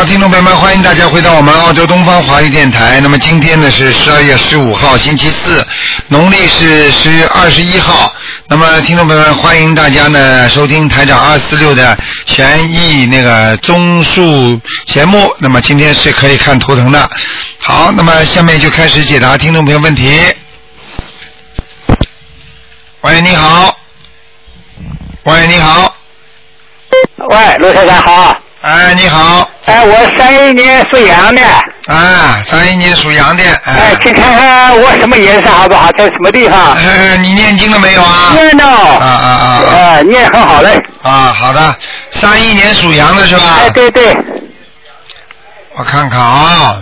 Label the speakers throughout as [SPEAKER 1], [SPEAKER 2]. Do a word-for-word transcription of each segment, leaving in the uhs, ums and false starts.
[SPEAKER 1] 听众朋友们，欢迎大家回到我们澳洲东方华语电台。那么今天呢是十二月十五号，星期四，农历是十月二十一号。那么听众朋友们，欢迎大家呢收听台长二四六的权益那个综述节目。那么今天是可以看图腾的。好，那么下面就开始解答听众朋友问题。喂，你好。喂，你好。
[SPEAKER 2] 喂，卢先生好。
[SPEAKER 1] 哎，你好。
[SPEAKER 2] 哎，我三一年属羊的。
[SPEAKER 1] 啊，三一年属羊的。哎，
[SPEAKER 2] 哎请看看我什么颜色好不好？在什么地方？
[SPEAKER 1] 哎，你念经了没有啊？
[SPEAKER 2] 念了。
[SPEAKER 1] 啊啊啊！
[SPEAKER 2] 呃，念很好嘞。
[SPEAKER 1] 啊，好的。三一年属羊的是吧？
[SPEAKER 2] 哎，对对。
[SPEAKER 1] 我看看啊。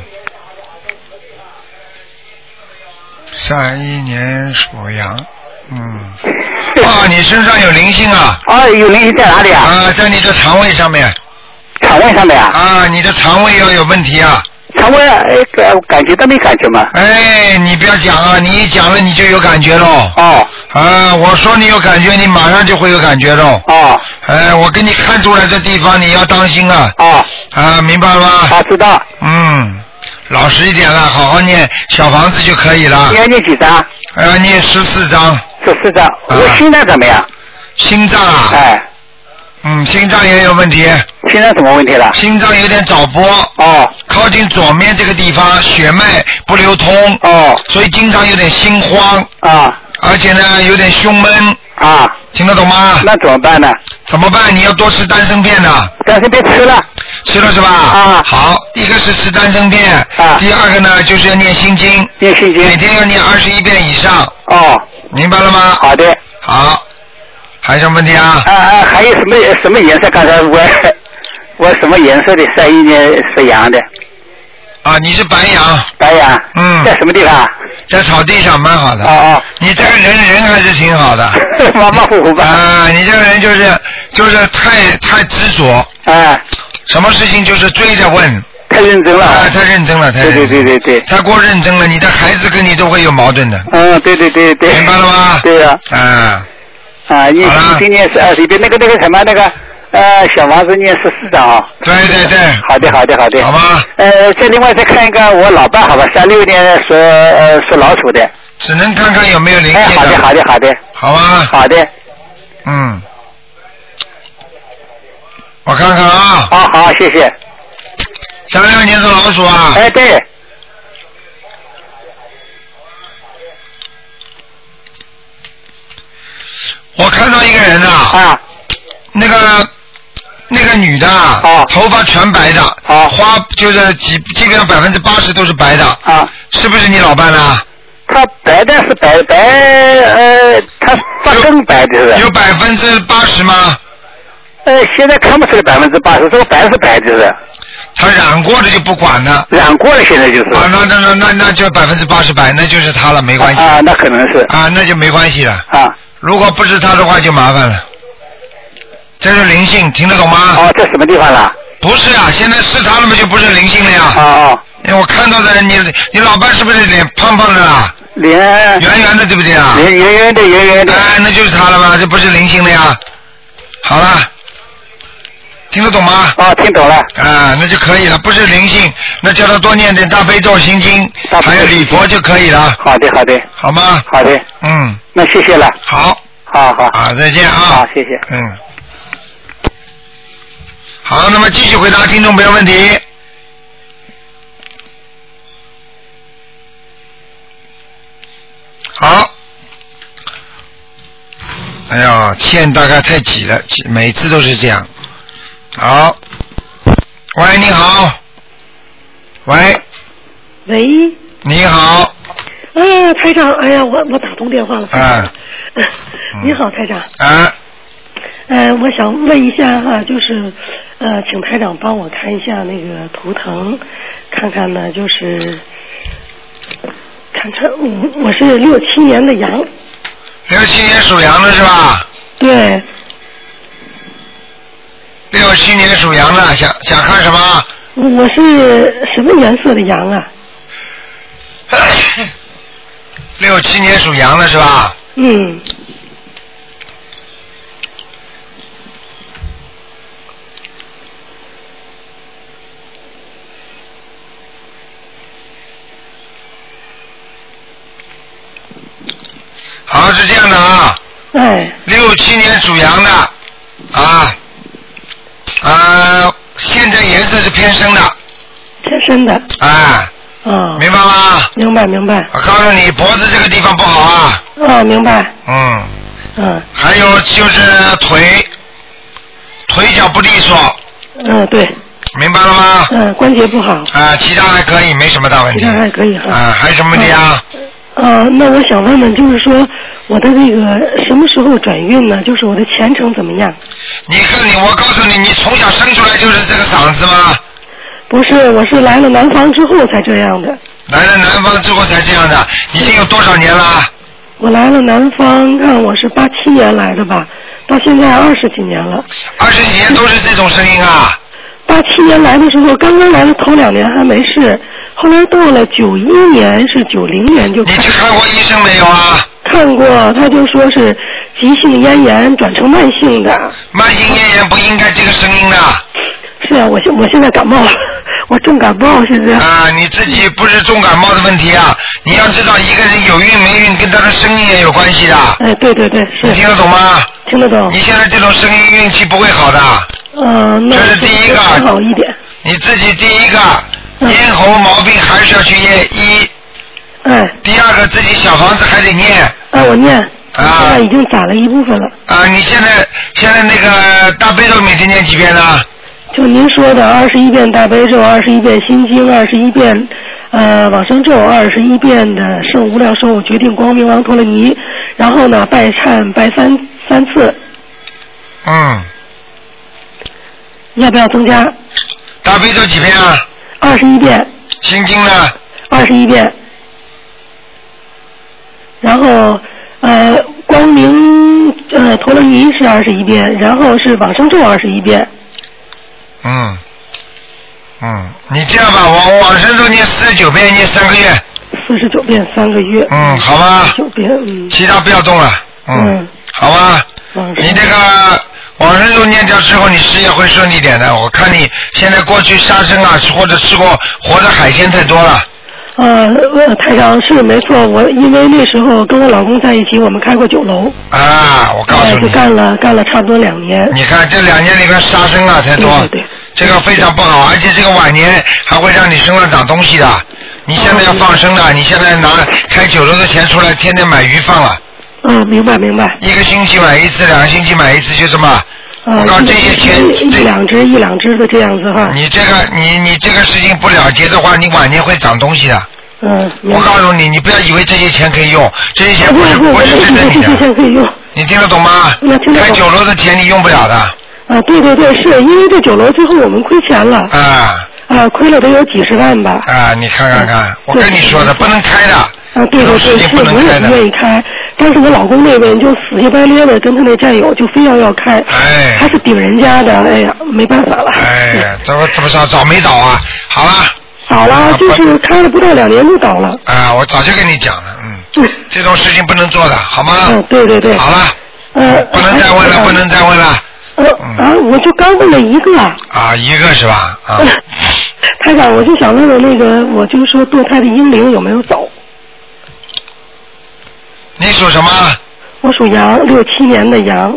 [SPEAKER 1] 三一年属羊，嗯。啊，你身上有灵性啊！
[SPEAKER 2] 啊，有灵性在哪里啊？
[SPEAKER 1] 啊，在你的肠胃上面。
[SPEAKER 2] 肠胃上面啊？
[SPEAKER 1] 啊，你的肠胃要有问题啊！
[SPEAKER 2] 肠胃哎，感觉都没感觉嘛。
[SPEAKER 1] 哎，你不要讲啊！你一讲了你就有感觉喽。
[SPEAKER 2] 哦。
[SPEAKER 1] 啊，我说你有感觉，你马上就会有感觉喽。
[SPEAKER 2] 哦。
[SPEAKER 1] 哎，我给你看出来的地方你要当心啊。
[SPEAKER 2] 哦。
[SPEAKER 1] 啊，明白了吗？
[SPEAKER 2] 啊，知道。
[SPEAKER 1] 嗯，老实一点了，好好念小房子就可以了。
[SPEAKER 2] 你要念几张？
[SPEAKER 1] 呃，念十四张。
[SPEAKER 2] 十四张。我心脏怎么样？
[SPEAKER 1] 心脏啊？
[SPEAKER 2] 哎。
[SPEAKER 1] 嗯，心脏也有问题。
[SPEAKER 2] 心脏什么问题了？
[SPEAKER 1] 心脏有点早搏。
[SPEAKER 2] 哦。
[SPEAKER 1] 靠近左面这个地方血脉不流通。
[SPEAKER 2] 哦。
[SPEAKER 1] 所以经常有点心慌。
[SPEAKER 2] 啊。
[SPEAKER 1] 而且呢，有点胸闷。
[SPEAKER 2] 啊。
[SPEAKER 1] 听得懂吗？
[SPEAKER 2] 那怎么办呢？
[SPEAKER 1] 怎么办？你要多吃丹参片的。
[SPEAKER 2] 丹参片吃了。
[SPEAKER 1] 吃了是吧？
[SPEAKER 2] 啊。
[SPEAKER 1] 好，一个是吃丹参片。
[SPEAKER 2] 啊。
[SPEAKER 1] 第二个呢，就是要念心经。
[SPEAKER 2] 念心经。
[SPEAKER 1] 每天要念二十一遍以上。
[SPEAKER 2] 哦。
[SPEAKER 1] 明白了吗？
[SPEAKER 2] 好的。
[SPEAKER 1] 好。还有什么问题啊？
[SPEAKER 2] 啊啊，还有什么什么颜色？刚才我我什么颜色的？三一年属羊的。
[SPEAKER 1] 啊，你是白羊。
[SPEAKER 2] 白羊。
[SPEAKER 1] 嗯。
[SPEAKER 2] 在什么地方？
[SPEAKER 1] 在草地上，蛮好的。
[SPEAKER 2] 哦哦。
[SPEAKER 1] 你这个人人还是挺好的。
[SPEAKER 2] 马马虎虎吧。
[SPEAKER 1] 啊，你这个人就是就是太太执着。
[SPEAKER 2] 啊。
[SPEAKER 1] 什么事情就是追着问。
[SPEAKER 2] 太认真了。
[SPEAKER 1] 啊，太认真了，太认真。
[SPEAKER 2] 对对对对对。
[SPEAKER 1] 太过认真了，你的孩子跟你都会有矛盾的。
[SPEAKER 2] 嗯，对对对对。
[SPEAKER 1] 明白了吗？
[SPEAKER 2] 对呀。
[SPEAKER 1] 啊。
[SPEAKER 2] 啊，你今年是二十一遍，那个那个什么那个呃小房子念十四章啊。
[SPEAKER 1] 对对对。
[SPEAKER 2] 好的好的好的。
[SPEAKER 1] 好吧。
[SPEAKER 2] 呃，再另外再看一个我老爸好吧，三六年属呃属老鼠的。
[SPEAKER 1] 只能看看有没有灵性。
[SPEAKER 2] 哎，好的好的好的。
[SPEAKER 1] 好吧。
[SPEAKER 2] 好的。
[SPEAKER 1] 嗯。我看看啊。
[SPEAKER 2] 好好，谢谢。
[SPEAKER 1] 三六年是老鼠啊。
[SPEAKER 2] 哎，对。
[SPEAKER 1] 我看到一个人啊。
[SPEAKER 2] 啊。
[SPEAKER 1] 那个那个女的啊。
[SPEAKER 2] 啊。
[SPEAKER 1] 头发全白的。
[SPEAKER 2] 啊。
[SPEAKER 1] 花就是基基本上百分之八十都是白的。
[SPEAKER 2] 啊。
[SPEAKER 1] 是不是你老伴呢？
[SPEAKER 2] 他白的是白白呃，他发更白的是。
[SPEAKER 1] 有百分之八十吗？
[SPEAKER 2] 呃，现在看不出来百分之八十，这个白是白的是。
[SPEAKER 1] 他染过的就不管了。
[SPEAKER 2] 染过了，现在就是。
[SPEAKER 1] 啊，那那那那那就百分之八十白，那就是他了，没关系。
[SPEAKER 2] 啊，那可能是。
[SPEAKER 1] 啊，那就没关系了。
[SPEAKER 2] 啊。
[SPEAKER 1] 如果不是他的话，就麻烦了。这是灵性，听得懂吗？
[SPEAKER 2] 哦，在什么地方了？
[SPEAKER 1] 不是啊，现在是他了嘛，就不是灵性了呀。
[SPEAKER 2] 哦哦。
[SPEAKER 1] 因为我看到的，你你老伴是不是脸胖胖的啦？
[SPEAKER 2] 脸。
[SPEAKER 1] 圆圆的，对不对啊？
[SPEAKER 2] 脸圆圆的，圆圆的。
[SPEAKER 1] 哎，那就是他了吗？这不是灵性了呀？好了。听得懂吗？
[SPEAKER 2] 哦，听懂了。
[SPEAKER 1] 啊，那就可以了，不是灵性，那叫他多念点大悲咒心经，还有礼佛就可以了。
[SPEAKER 2] 好的，好的。
[SPEAKER 1] 好吗？
[SPEAKER 2] 好的。
[SPEAKER 1] 嗯。
[SPEAKER 2] 那谢谢了。
[SPEAKER 1] 好。
[SPEAKER 2] 好好。
[SPEAKER 1] 啊，再见啊。
[SPEAKER 2] 好，谢谢。
[SPEAKER 1] 嗯。好，那么继续回答听众朋友问题。好。哎呀，线大概太挤了，每次都是这样。好。喂，你好。喂。
[SPEAKER 3] 喂。
[SPEAKER 1] 你好。
[SPEAKER 3] 啊，台长，哎呀，我我打通电话了。
[SPEAKER 1] 啊。
[SPEAKER 3] 你好，台长。
[SPEAKER 1] 啊。
[SPEAKER 3] 呃，我想问一下哈，就是呃，请台长帮我看一下那个图腾，看看呢，就是看看我我是六七年的羊。
[SPEAKER 1] 六七年属羊的是吧？
[SPEAKER 3] 对。
[SPEAKER 1] 六七年属羊的，想想看什么？
[SPEAKER 3] 我是什么颜色的羊啊？
[SPEAKER 1] 六七年属羊的是吧？
[SPEAKER 3] 嗯。
[SPEAKER 1] 这样的啊。
[SPEAKER 3] 哎。
[SPEAKER 1] 六七年属羊的，啊，啊，现在颜色是偏深的。
[SPEAKER 3] 偏深的。
[SPEAKER 1] 哎。
[SPEAKER 3] 哦。
[SPEAKER 1] 明白吗？
[SPEAKER 3] 明白明白。
[SPEAKER 1] 我告诉你，脖子这个地方不好啊。
[SPEAKER 3] 哦，明白。
[SPEAKER 1] 嗯。
[SPEAKER 3] 嗯。
[SPEAKER 1] 还有就是腿，腿脚不利索。
[SPEAKER 3] 嗯，对。
[SPEAKER 1] 明白了吗？
[SPEAKER 3] 嗯，关节不好。
[SPEAKER 1] 啊，其他还可以，没什么大问题。
[SPEAKER 3] 其他还可以哈。
[SPEAKER 1] 啊，还有什么问题啊？
[SPEAKER 3] 呃，那我想问问，就是说我的这个什么时候转运呢？就是我的前程怎么样？
[SPEAKER 1] 你看你，我告诉你，你从小生出来就是这个嗓子吗？
[SPEAKER 3] 不是，我是来了南方之后才这样的。
[SPEAKER 1] 来了南方之后才这样的，已经有多少年了？
[SPEAKER 3] 我来了南方，看我是八七年来的吧，到现在二十几年了。
[SPEAKER 1] 二十几年都是这种声音啊？
[SPEAKER 3] 八七年来的时候，刚刚来的头两年还没事，后来到了九一年是九零年就。
[SPEAKER 1] 你去看过医生没有啊？
[SPEAKER 3] 看过，他就说是急性咽炎转成慢性的。
[SPEAKER 1] 慢性咽炎不应该这个声音的。
[SPEAKER 3] 是啊，我现我现在感冒了，我重感冒现在。
[SPEAKER 1] 啊，你自己不是重感冒的问题啊！你要知道，一个人有孕没孕跟他的声音也有关系的。
[SPEAKER 3] 哎，对对对，是。
[SPEAKER 1] 你听得懂吗？
[SPEAKER 3] 听得懂。
[SPEAKER 1] 你现在这种声音运气不会好的。
[SPEAKER 3] 嗯，那
[SPEAKER 1] 这是第一个。
[SPEAKER 3] 好一点。
[SPEAKER 1] 你自己第一个，嗯、咽喉毛病还是要去验医。
[SPEAKER 3] 哎。
[SPEAKER 1] 第二个，自己小房子还得念。
[SPEAKER 3] 啊，我念。啊。现在已经攒了一部分了。
[SPEAKER 1] 啊，你现在现在那个大悲咒每天念几遍呢？
[SPEAKER 3] 就您说的二十一遍大悲咒，二十一遍心经，二十一遍呃往生咒，二十一遍的圣无量寿决定光明王陀罗尼，然后呢拜忏拜三三次。
[SPEAKER 1] 嗯。
[SPEAKER 3] 要不要增加？
[SPEAKER 1] 大悲咒几遍啊？
[SPEAKER 3] 二十一遍。
[SPEAKER 1] 心经呢？
[SPEAKER 3] 二十一遍。然后呃光明呃陀罗尼是二十一遍，然后是往生咒二十一遍。
[SPEAKER 1] 嗯，嗯，你这样吧，我往生咒念四十九遍，念三个月。
[SPEAKER 3] 四十九遍三个月。
[SPEAKER 1] 嗯，好吧。
[SPEAKER 3] 四十九遍，嗯。
[SPEAKER 1] 其他不要动了。嗯。嗯好吧。你这个往生咒念掉之后，你事业会顺利点的。我看你现在过去杀生啊，或者吃过活的海鲜太多了。
[SPEAKER 3] 呃，台长是没错，我因为那时候跟我老公在一起，我们开过酒楼。
[SPEAKER 1] 啊，我告诉你。
[SPEAKER 3] 就干了干了差不多两年。
[SPEAKER 1] 你看这两年里面杀生啊才多。
[SPEAKER 3] 对对对。
[SPEAKER 1] 这个非常不好，而且这个晚年还会让你身上长东西的。你现在要放生的，你现在拿开酒楼的钱出来，天天买鱼放了。
[SPEAKER 3] 嗯，明白明白。
[SPEAKER 1] 一个星期买一次，两个星期买一次，就这么。我告诉这些钱，
[SPEAKER 3] 一两只一两只的这样子哈。
[SPEAKER 1] 你这个你你这个事情不了结的话，你晚年会长东西的。
[SPEAKER 3] 嗯。
[SPEAKER 1] 我告诉你，你不要以为这些钱可以用，这些钱不是不是针对你的。
[SPEAKER 3] 这些钱可以用。
[SPEAKER 1] 你听得懂吗？开酒楼的钱你用不了的。
[SPEAKER 3] 啊，对对对，是因为这酒楼最后我们亏钱了。
[SPEAKER 1] 啊。
[SPEAKER 3] 啊，亏了得有几十万吧。
[SPEAKER 1] 啊，你看看看，我跟你说的，不能开的。
[SPEAKER 3] 啊，对对对，是我也不愿意开，但是我老公那边就死乞白咧的跟他那战友就非要要开，
[SPEAKER 1] 哎，
[SPEAKER 3] 他是顶人家的，哎呀，没办法了。
[SPEAKER 1] 哎，怎么怎么早早没倒啊？好了。
[SPEAKER 3] 好了，就是开了不到两年就倒了。
[SPEAKER 1] 啊，我早就跟你讲了，嗯，这种事情不能做的，好吗？
[SPEAKER 3] 嗯，对对对。
[SPEAKER 1] 好了。
[SPEAKER 3] 呃，
[SPEAKER 1] 不能再问了，不能再问了。
[SPEAKER 3] 呃啊，我就刚问了一个。
[SPEAKER 1] 啊，一个是吧？啊。
[SPEAKER 3] 台长，我就想问问那个，我就说堕胎的婴灵有没有走？
[SPEAKER 1] 你属什么？
[SPEAKER 3] 我属羊，六七年的羊。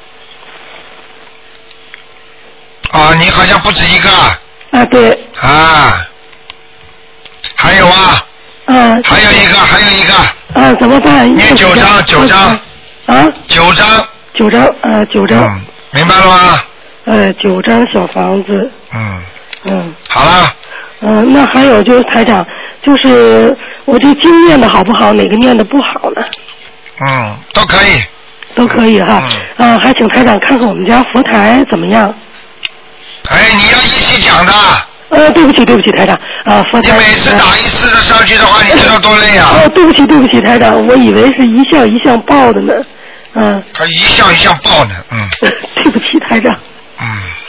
[SPEAKER 1] 啊，你好像不止一个。
[SPEAKER 3] 啊，对。
[SPEAKER 1] 啊。还有啊。
[SPEAKER 3] 嗯。
[SPEAKER 1] 还有一个，还有一个。
[SPEAKER 3] 啊，怎么办？
[SPEAKER 1] 念九张，九张。
[SPEAKER 3] 啊。
[SPEAKER 1] 九张。
[SPEAKER 3] 九张，啊，九张。
[SPEAKER 1] 嗯，明白了吗？
[SPEAKER 3] 呃，九张小房子。
[SPEAKER 1] 嗯。
[SPEAKER 3] 嗯。
[SPEAKER 1] 好了。
[SPEAKER 3] 嗯，那还有就是台长，就是我这经念的好不好，哪个念的不好呢？
[SPEAKER 1] 嗯，都可以。
[SPEAKER 3] 都可以哈。嗯。啊，还请台长看看我们家佛台怎么样？
[SPEAKER 1] 哎，你要一起讲的。
[SPEAKER 3] 呃，对不起，对不起，台长。啊，佛台。
[SPEAKER 1] 你每次打一次的上去的话，你知道多累啊？
[SPEAKER 3] 哦，对不起，对不起，台长，我以为是一项一项报的呢。嗯。
[SPEAKER 1] 他一项一项报呢，嗯。
[SPEAKER 3] 对不起，台长。
[SPEAKER 1] 嗯。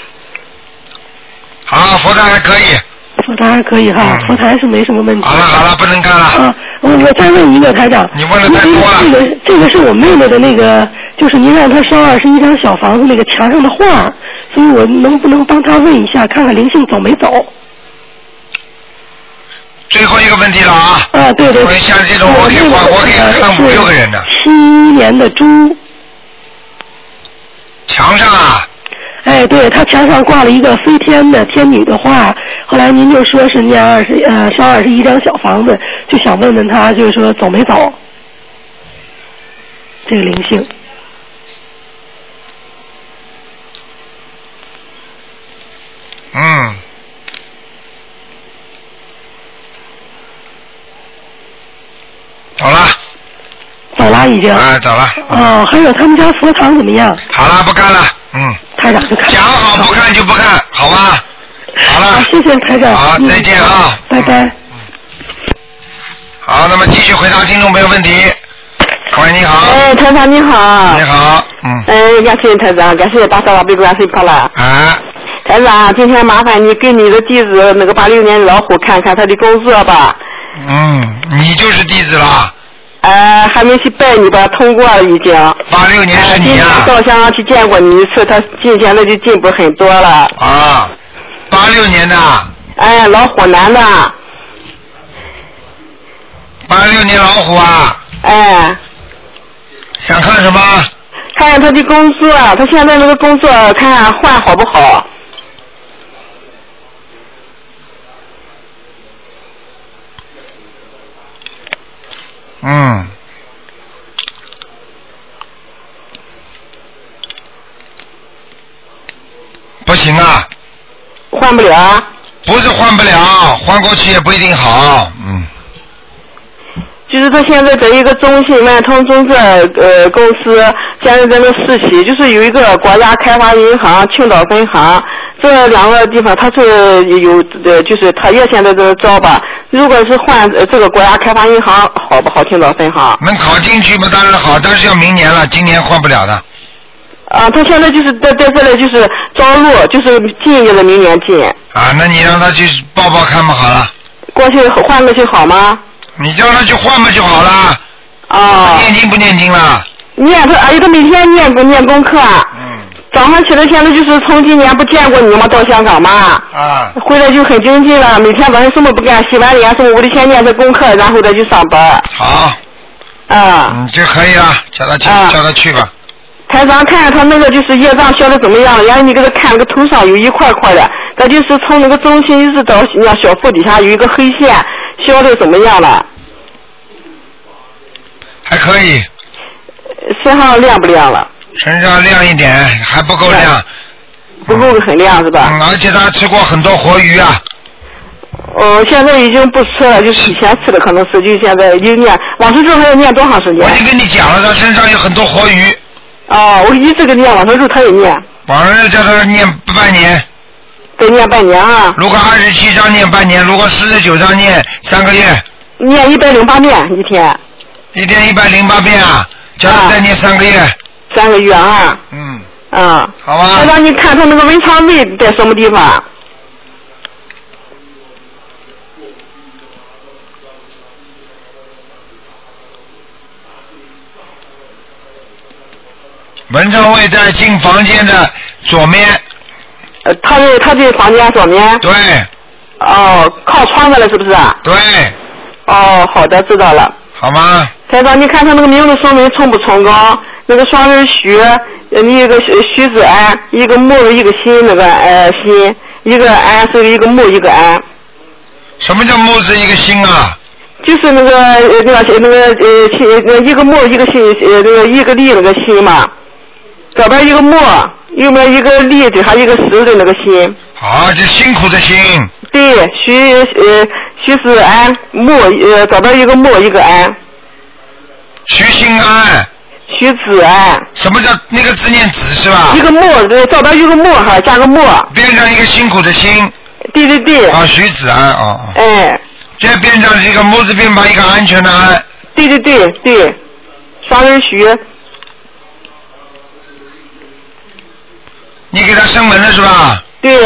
[SPEAKER 1] 好，佛台还可以。
[SPEAKER 3] 佛台还可以哈，佛台是没什么问题。
[SPEAKER 1] 好了好了，不能干了。
[SPEAKER 3] 啊，我我再问一个台长。
[SPEAKER 1] 你问的太多了。
[SPEAKER 3] 这个这个是我妹妹的那个，就是您让她烧二十一张小房子那个墙上的画，所以我能不能帮她问一下，看看灵性走没走？
[SPEAKER 1] 最最后一个问题了啊。
[SPEAKER 3] 啊，对对。
[SPEAKER 1] 像这种我可以我我可以看五六个人的。
[SPEAKER 3] 七一年的猪。
[SPEAKER 1] 墙上啊。
[SPEAKER 3] 哎，对，他墙上挂了一个飞天的天女的画，后来您就说是念二十呃烧二十一张小房子，就想问问他，就是说走没走这个灵性。
[SPEAKER 1] 嗯。走了。
[SPEAKER 3] 走了已经。
[SPEAKER 1] 哎，走了。
[SPEAKER 3] 哦，还有他们家佛堂怎么样？
[SPEAKER 1] 好了，不干了。嗯，
[SPEAKER 3] 台长就看
[SPEAKER 1] 讲好不看就不看，好吧？好了，
[SPEAKER 3] 好，谢谢台长。
[SPEAKER 1] 好，再见啊，
[SPEAKER 3] 拜拜。
[SPEAKER 1] 嗯。好，那么继续回答听众朋友问题。喂，你好。
[SPEAKER 4] 哎，台长你好。
[SPEAKER 1] 你好，嗯。
[SPEAKER 4] 哎，感谢台长，感谢大萨瓦贝观世音菩萨。
[SPEAKER 1] 啊。
[SPEAKER 4] 台长，今天麻烦你给你的弟子那个八六年老虎看看他的工作吧。
[SPEAKER 1] 嗯，你就是弟子了。
[SPEAKER 4] 呃，还没去拜你吧，通过了已经。
[SPEAKER 1] 八六年是你啊。
[SPEAKER 4] 到香港去见过你一次，他今天的就进步很多了。
[SPEAKER 1] 啊，八六年的。
[SPEAKER 4] 哎，老虎男的。
[SPEAKER 1] 八六年老虎啊。
[SPEAKER 4] 哎。
[SPEAKER 1] 想看什么？
[SPEAKER 4] 看看他的工作，他现在那个工作，看看换好不好。
[SPEAKER 1] 嗯。不行啊。
[SPEAKER 4] 换不了。
[SPEAKER 1] 不是换不了，换过去也不一定好，嗯。
[SPEAKER 4] 就是他现在在一个中信万通中证呃公司，现在在那实习，就是有一个国家开发银行青岛分行，这两个地方他是有呃，就是他也现在在招吧。如果是换、呃、这个国家开发银行好不好？青岛分行
[SPEAKER 1] 能考进去嘛？当然好，但是要明年了，今年换不了的。
[SPEAKER 4] 啊，他现在就是在在这里就是招录，就是进就是明年进。
[SPEAKER 1] 啊，那你让他去报报看嘛，好了。
[SPEAKER 4] 过去换过去好吗？
[SPEAKER 1] 你叫他去换嘛就好了。
[SPEAKER 4] 哦。
[SPEAKER 1] 念经不念经了？
[SPEAKER 4] 念他，哎呀，他每天念功念功课。嗯。早上起来现在就是从今年不见过你吗？到香港嘛。
[SPEAKER 1] 啊。
[SPEAKER 4] 回来就很精进了，每天晚上什么不干，洗完脸，从屋里先念着功课，然后再去上班。
[SPEAKER 1] 好。
[SPEAKER 4] 啊。
[SPEAKER 1] 嗯，这可以了，叫他去，
[SPEAKER 4] 啊、
[SPEAKER 1] 叫他去吧。
[SPEAKER 4] 台长看看他那个就是业障消的怎么样，然后你给他看那个头上有一块块的，他就是从那个中心一直到那小腹底下有一个黑线，消的怎么样了？
[SPEAKER 1] 还可以。
[SPEAKER 4] 身上亮不亮了？
[SPEAKER 1] 身上亮一点，还不够亮。
[SPEAKER 4] 不够很亮是吧？
[SPEAKER 1] 嗯，而且他吃过很多活鱼啊。
[SPEAKER 4] 哦，现在已经不吃了，就是以前吃的可能是，就现在就念往生咒还要念多长时间？
[SPEAKER 1] 我已经跟你讲了，他身上有很多活鱼。
[SPEAKER 4] 哦，我一直给念往生咒，他也念。
[SPEAKER 1] 往生咒叫他念半年。
[SPEAKER 4] 得念半年啊。
[SPEAKER 1] 如果二十七章念半年，如果四十九章念三个月。
[SPEAKER 4] 念一百零八遍一天。
[SPEAKER 1] 一天一百零八遍啊，叫他再念三个月。啊、
[SPEAKER 4] 三个月啊。
[SPEAKER 1] 嗯。
[SPEAKER 4] 啊。
[SPEAKER 1] 好吧。
[SPEAKER 4] 那让你看他那个文昌位在什么地方？
[SPEAKER 1] 文昌位在进房间的左面。
[SPEAKER 4] 呃，他的他的房间左面。
[SPEAKER 1] 对。
[SPEAKER 4] 哦，靠窗子了是不是？
[SPEAKER 1] 对。
[SPEAKER 4] 哦，好的，知道了。
[SPEAKER 1] 好吗？
[SPEAKER 4] 台长，你看他那个名字说明冲不冲高？那个双人徐，你一个徐字安，一个木一个心，那个呃心，一个安是一个木一个安。
[SPEAKER 1] 什么叫木字一个心啊？
[SPEAKER 4] 就是那个呃那个那个呃心，一个木一个心，呃那个一个立那个心嘛。左边一个木，右边一个立字，还一个石的那个心。
[SPEAKER 1] 好，就辛苦的辛。
[SPEAKER 4] 对，徐呃徐是安木呃左边一个木一个安。
[SPEAKER 1] 徐心安。
[SPEAKER 4] 徐子安。
[SPEAKER 1] 什么叫那个字念子是吧？
[SPEAKER 4] 一个木，对，左边一个木哈，加个木。
[SPEAKER 1] 边上一个辛苦的辛。
[SPEAKER 4] 对对对。
[SPEAKER 1] 啊，徐子安哦。
[SPEAKER 4] 哎。
[SPEAKER 1] 这边上是一个木字边旁一个安全的安。
[SPEAKER 4] 对对对对，双人徐。
[SPEAKER 1] 你给他升门了是吧？
[SPEAKER 4] 对。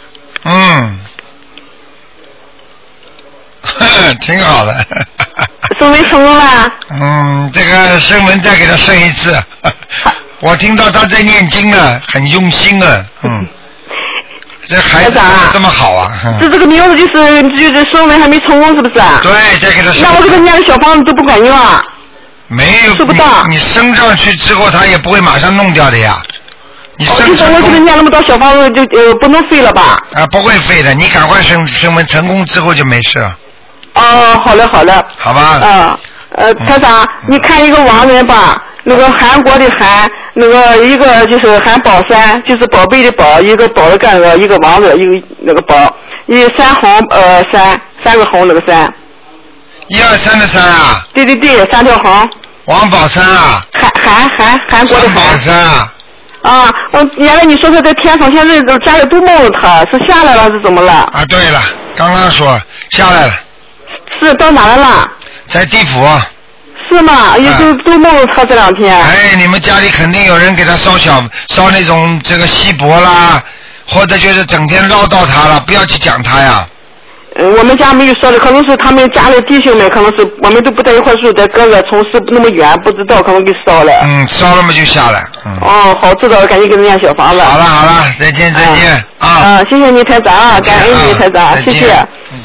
[SPEAKER 1] 嗯，呵呵挺好的。
[SPEAKER 4] 升没成功啦？
[SPEAKER 1] 嗯，这个声纹再给他升一次。我听到他在念经啊，很用心啊，嗯。这孩子这么好啊！嗯、
[SPEAKER 4] 这这个名字就是就是声纹还没成功，是不是啊？
[SPEAKER 1] 对，再给他升。
[SPEAKER 4] 那我这个念的小房子都不管用啊？
[SPEAKER 1] 没有，
[SPEAKER 4] 收不到。
[SPEAKER 1] 你升上去之后，他也不会马上弄掉的呀。你升成功，
[SPEAKER 4] 哦、我这个念那么多小房子就呃不能废了吧？
[SPEAKER 1] 啊，不会废的，你赶快升升温成功之后就没事了。
[SPEAKER 4] 哦，好嘞，好嘞。
[SPEAKER 1] 好吧。
[SPEAKER 4] 嗯，呃，台长，嗯、你看一个亡人吧，那个韩国的韩，那个一个就是韩宝山，就是宝贝的宝，一个宝的干个，一个王字，一个那个宝，一三红呃山，三个红那个山。
[SPEAKER 1] 一二三的山啊？
[SPEAKER 4] 对对对，三条红。
[SPEAKER 1] 王宝山啊？
[SPEAKER 4] 韩韩韩韩国的韩。
[SPEAKER 1] 宝山啊？
[SPEAKER 4] 啊，我原来你说他在天上，现在家里都梦着他，是下来了是怎么了？
[SPEAKER 1] 啊，对了，刚刚说下来了。
[SPEAKER 4] 是到哪来了？
[SPEAKER 1] 在地府。
[SPEAKER 4] 是吗？也都、啊、都梦着他这两天。
[SPEAKER 1] 哎，你们家里肯定有人给他烧小烧那种这个锡箔啦，或者就是整天唠叨他了，不要去讲他呀。
[SPEAKER 4] 嗯，我们家没有烧的，可能是他们家里弟兄们，可能是我们都不在一块住，在各个城市那么远，不知道可能给烧了。
[SPEAKER 1] 嗯，烧了嘛就下来。嗯。
[SPEAKER 4] 哦，好，知道了，赶紧给人家小房子。
[SPEAKER 1] 好了好了，再见再见啊！
[SPEAKER 4] 啊，谢谢你台长啊，感恩你台长，谢谢。嗯。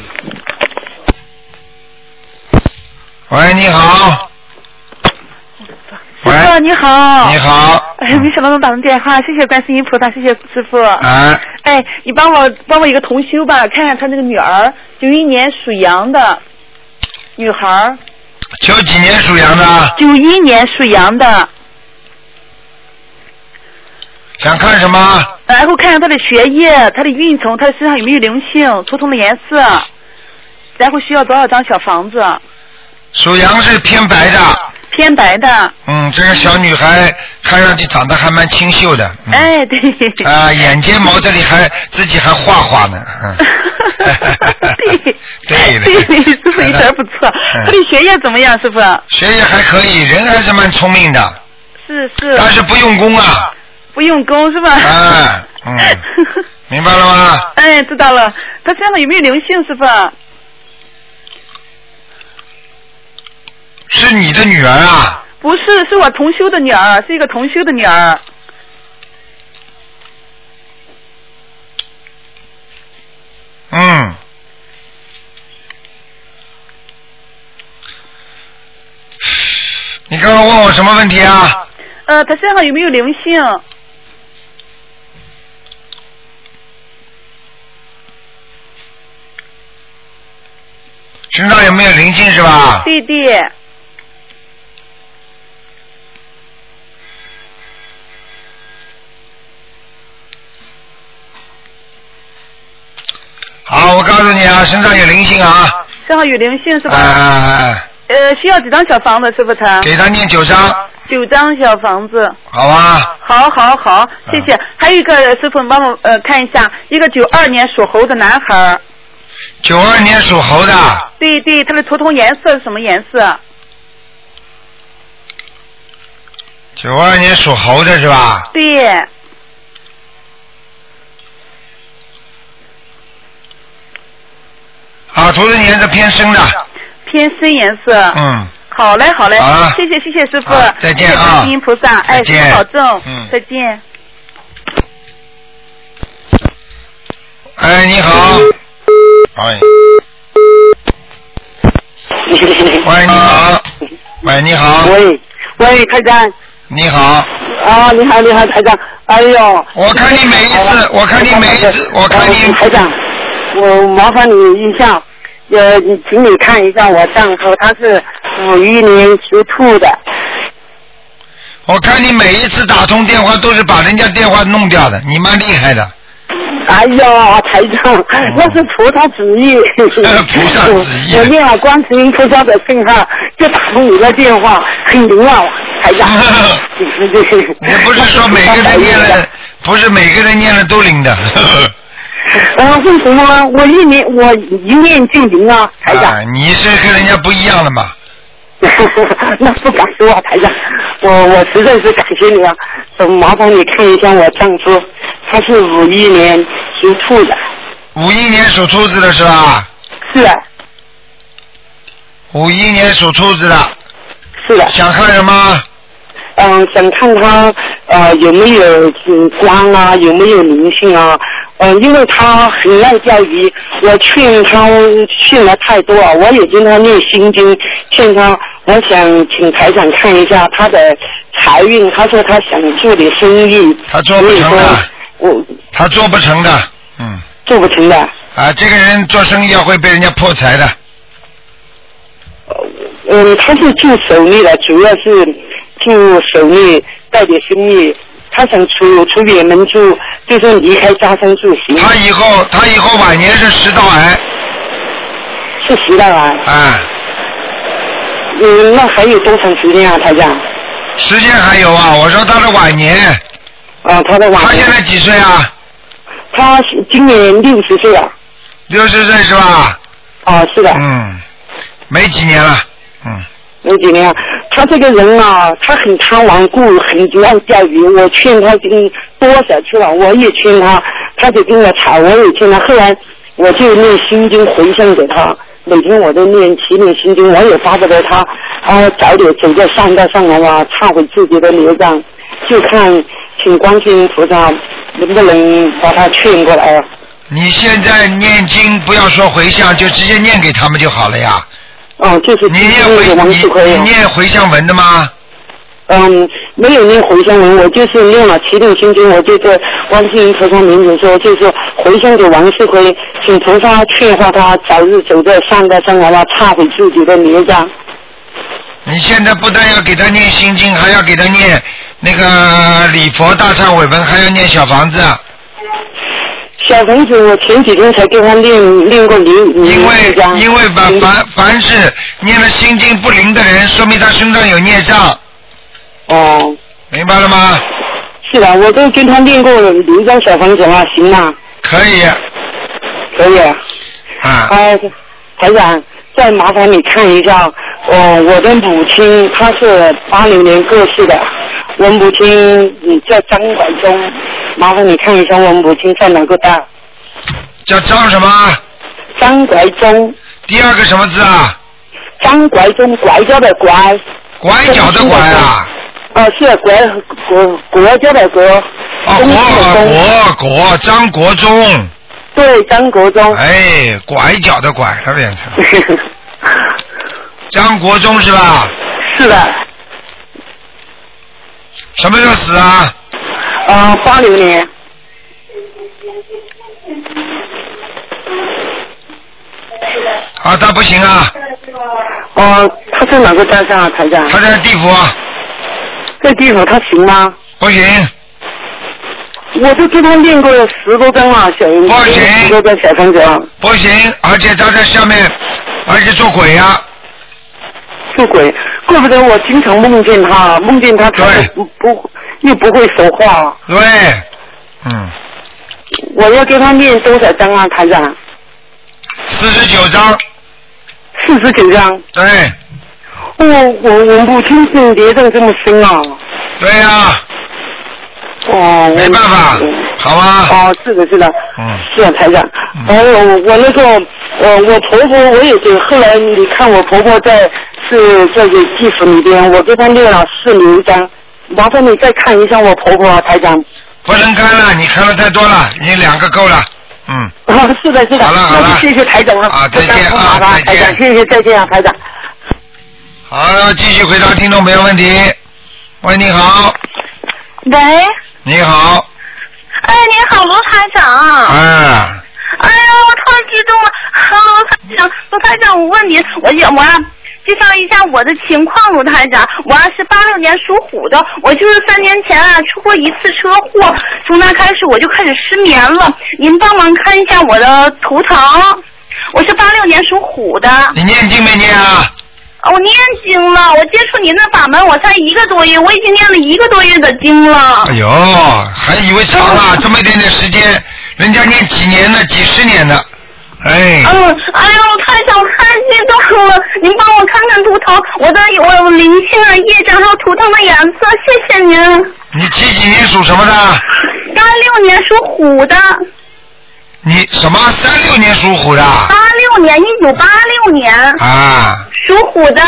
[SPEAKER 1] 喂，你好。
[SPEAKER 5] 师傅你好。
[SPEAKER 1] 你好。
[SPEAKER 5] 哎，没想到能打通电话，谢谢观世音菩萨，谢谢师傅。
[SPEAKER 1] 啊。
[SPEAKER 5] 哎，你帮我帮我一个同修吧，看看他那个女儿，九一年属羊的女孩。
[SPEAKER 1] 九几年属羊的？
[SPEAKER 5] 九一年属羊的。
[SPEAKER 1] 想看什么？
[SPEAKER 5] 然后看看他的学业、他的运程、他的身上有没有灵性、图腾的颜色，然后需要多少张小房子？
[SPEAKER 1] 属羊是偏白的。
[SPEAKER 5] 偏白的。
[SPEAKER 1] 嗯，这个小女孩看上去长得还蛮清秀的。
[SPEAKER 5] 嗯、哎，对。
[SPEAKER 1] 啊、呃，眼睫毛这里还自己还画画呢。嗯。
[SPEAKER 5] 对。
[SPEAKER 1] 对
[SPEAKER 5] 对对，师傅一点不错。他的学业怎么样，师傅？
[SPEAKER 1] 学业还可以，人还是蛮聪明的。
[SPEAKER 5] 是是。
[SPEAKER 1] 但是不用功啊。
[SPEAKER 5] 不用功是吧？
[SPEAKER 1] 哎，嗯。明白了吗？
[SPEAKER 5] 哎，知道了。他身上有没有灵性，师傅？
[SPEAKER 1] 是你的女儿啊？
[SPEAKER 5] 不是，是我同修的女儿，是一个同修的女儿。
[SPEAKER 1] 嗯。你刚刚问我什么问题啊？
[SPEAKER 5] 呃，她身上有没有灵性？
[SPEAKER 1] 身上有没有灵性是吧？
[SPEAKER 5] 对对。
[SPEAKER 1] 好，我告诉你啊，身上有灵性啊。
[SPEAKER 5] 身上有灵性是吧？
[SPEAKER 1] 啊。
[SPEAKER 5] 呃，需要几张小房子，师傅他？
[SPEAKER 1] 给他念九张。
[SPEAKER 5] 九张小房子。
[SPEAKER 1] 好啊。
[SPEAKER 5] 好，好，好，谢谢。啊、还有一个师傅帮我呃看一下，一个九二年属猴的男孩。
[SPEAKER 1] 九二年属猴的。
[SPEAKER 5] 对对，他的图腾颜色是什么颜色？
[SPEAKER 1] 九二年属猴的是吧？
[SPEAKER 5] 对。
[SPEAKER 1] 啊，图腾颜色偏深的。
[SPEAKER 5] 偏深颜色。
[SPEAKER 1] 嗯。
[SPEAKER 5] 好嘞，好嘞。
[SPEAKER 1] 啊。
[SPEAKER 5] 谢谢，谢谢师傅。
[SPEAKER 1] 再见啊。
[SPEAKER 5] 谢谢观世音菩萨，哎，师傅保重。
[SPEAKER 1] 嗯。
[SPEAKER 5] 再见。
[SPEAKER 1] 哎，你好。哎。喂，你好。喂，你好。
[SPEAKER 6] 喂，喂，台长。
[SPEAKER 1] 你好。
[SPEAKER 6] 啊，你好，你好，台长。哎呦。
[SPEAKER 1] 我看你每一次，我看你每一次，我看你。
[SPEAKER 6] 台长。我麻烦你一下，呃，请你看一下我丈夫，他是五一年属兔的。
[SPEAKER 1] 我看你每一次打通电话都是把人家电话弄掉的，你蛮厉害的。
[SPEAKER 6] 哎呦，台长，那是菩萨旨意。
[SPEAKER 1] 菩萨旨意。
[SPEAKER 6] 我念了观世音菩萨的信号，就打通你的电话，很灵啊，台长。
[SPEAKER 1] 你不是说每个人念了，不是每个人念了都灵的。
[SPEAKER 6] 呃，为什么呢？我一年我一念就灵啊，台长。
[SPEAKER 1] 啊，你是跟人家不一样的嘛？
[SPEAKER 6] 那不敢说啊，台长。我我实在是感谢你啊！麻烦你看一下我丈夫，他是五一年属兔的。
[SPEAKER 1] 五一年属兔子的是吧？
[SPEAKER 6] 是啊。
[SPEAKER 1] 五一年属兔子的。
[SPEAKER 6] 是的。
[SPEAKER 1] 想看什么？
[SPEAKER 6] 嗯，想看他呃有没有嗯光啊，有没有灵性啊？嗯，因为他很爱钓鱼，我劝他劝了太多啊，我也跟他念心经，劝他，我想请台长看一下他的财运，他说他想做点生意，
[SPEAKER 1] 他做不成的，
[SPEAKER 6] 我
[SPEAKER 1] 他做不成的，嗯，
[SPEAKER 6] 做不成的。
[SPEAKER 1] 啊，这个人做生意要会被人家破财的。
[SPEAKER 6] 嗯，他是做手艺的，主要是做手艺带点生意。他想出出远门住，就是离开家乡住行。
[SPEAKER 1] 他以后他以后晚年是食道癌。
[SPEAKER 6] 是食道癌。
[SPEAKER 1] 啊。
[SPEAKER 6] 嗯，那还有多长时间啊，台长？
[SPEAKER 1] 时间还有啊，我说他的晚年。
[SPEAKER 6] 啊，他的晚年。
[SPEAKER 1] 他现在几岁啊？
[SPEAKER 6] 他今年六十岁了。
[SPEAKER 1] 六十岁是吧？
[SPEAKER 6] 啊，是的。
[SPEAKER 1] 嗯，没几年了，嗯。
[SPEAKER 6] 没几年，他这个人啊，他很贪玩故，很爱钓鱼。我劝他跟多少次了，我也劝他，他就跟我吵，我也劝他。后来我就念心经回向给他，每天我都念七念心经，我也巴不得他他早点走在善道上来啊，忏悔自己的孽障，就看请观世音菩萨能不能把他劝过来啊。
[SPEAKER 1] 你现在念经不要说回向，就直接念给他们就好了呀。
[SPEAKER 6] 哦，就是
[SPEAKER 1] 你念回你你念回向文的吗？
[SPEAKER 6] 嗯，没有念回向文，我就是念了七念心经，我就在观世音菩萨面前说，就是回向给王世辉，请菩萨劝化他早日走在善道上来了，忏悔自己的孽障。
[SPEAKER 1] 你现在不但要给他念心经，还要给他念那个礼佛大忏悔文，还要念小房子。
[SPEAKER 6] 小房子，我前几天才给他念念过灵
[SPEAKER 1] 因为因为凡凡凡是念了心经不灵的人，说明他身上有孽障。
[SPEAKER 6] 哦，
[SPEAKER 1] 明白了吗？
[SPEAKER 6] 是的，我都跟他念过六张小房子了，行吗？
[SPEAKER 1] 可以。
[SPEAKER 6] 可以。啊。啊，台长，再麻烦你看一下，哦，我的母亲她是八零年过世的，我母亲叫张拐忠。麻烦你看一下我母亲在哪个大？
[SPEAKER 1] 叫张什么？
[SPEAKER 6] 张拐忠。
[SPEAKER 1] 第二个什么字啊？
[SPEAKER 6] 张拐忠，拐角的拐。
[SPEAKER 1] 拐角的拐啊？
[SPEAKER 6] 哦，是拐国国家的国。
[SPEAKER 1] 哦，国国国张国忠。
[SPEAKER 6] 对，张国忠。
[SPEAKER 1] 哎，拐角的拐，他变成。张国忠是吧？
[SPEAKER 6] 是的。
[SPEAKER 1] 什么时候死啊？
[SPEAKER 6] 啊，八六年。
[SPEAKER 1] 啊，他不行啊。
[SPEAKER 6] 哦，他在哪个站上啊，台长？
[SPEAKER 1] 他在地府啊。
[SPEAKER 6] 在地府他行吗？
[SPEAKER 1] 不行。
[SPEAKER 6] 我都跟他练过十多张了，小不
[SPEAKER 1] 行，
[SPEAKER 6] 十多张小房子了。
[SPEAKER 1] 不行，而且他在下面，而且做鬼呀、啊。
[SPEAKER 6] 做鬼，怪不得我经常梦见他，梦见他他不不又不会说话。
[SPEAKER 1] 对，嗯。
[SPEAKER 6] 我要给他念多少张啊，台长？
[SPEAKER 1] 四十九张。
[SPEAKER 6] 四十九张。
[SPEAKER 1] 对。
[SPEAKER 6] 我我我母亲是孽障这么深啊。
[SPEAKER 1] 对呀、啊。
[SPEAKER 6] 哦。
[SPEAKER 1] 没办法，好吗？
[SPEAKER 6] 哦，是的，是的。
[SPEAKER 1] 嗯。
[SPEAKER 6] 是啊，台长。嗯、哦，我我那个，呃，我婆婆我也是，后来你看我婆婆在是这个地府里边，我给她念了四六张，麻烦你再看一下我婆婆、啊、台长。
[SPEAKER 1] 不能看了，你看了太多了，已经两个够了。嗯。
[SPEAKER 6] 啊，是的，是的。
[SPEAKER 1] 好了好了，
[SPEAKER 6] 谢谢台长啊。
[SPEAKER 1] 啊，再见啊，再见。
[SPEAKER 6] 谢谢，再见啊，台长。
[SPEAKER 1] 好，继续回答听众朋友问题。喂，你好。
[SPEAKER 7] 喂。
[SPEAKER 1] 你好。
[SPEAKER 7] 哎，你好，卢台长。
[SPEAKER 1] 哎。
[SPEAKER 7] 哎呀，我太激动了！卢台长，卢台长，我问你，我我要介绍一下我的情况，卢台长，我是八六年属虎的，我就是三年前啊出过一次车祸，从那开始我就开始失眠了，您帮忙看一下我的图腾。我是八六年属虎的。
[SPEAKER 1] 你念经没念啊？
[SPEAKER 7] 我念经了，我接触您的法门，我才一个多月，我已经念了一个多月的经了。
[SPEAKER 1] 哎呦，还以为长了，这么一点点时间，人家念几年的，几十年的，哎。
[SPEAKER 7] 嗯，哎呦，太想太激动了！您帮我看看图腾，我的我灵性啊、业障还有图腾的颜色，谢谢您。
[SPEAKER 1] 你几几年属什么的？
[SPEAKER 7] 八六年属虎的。
[SPEAKER 1] 你什么？三六年属虎的？
[SPEAKER 7] 八六六年，一九八六年。
[SPEAKER 1] 啊。
[SPEAKER 7] 属虎的。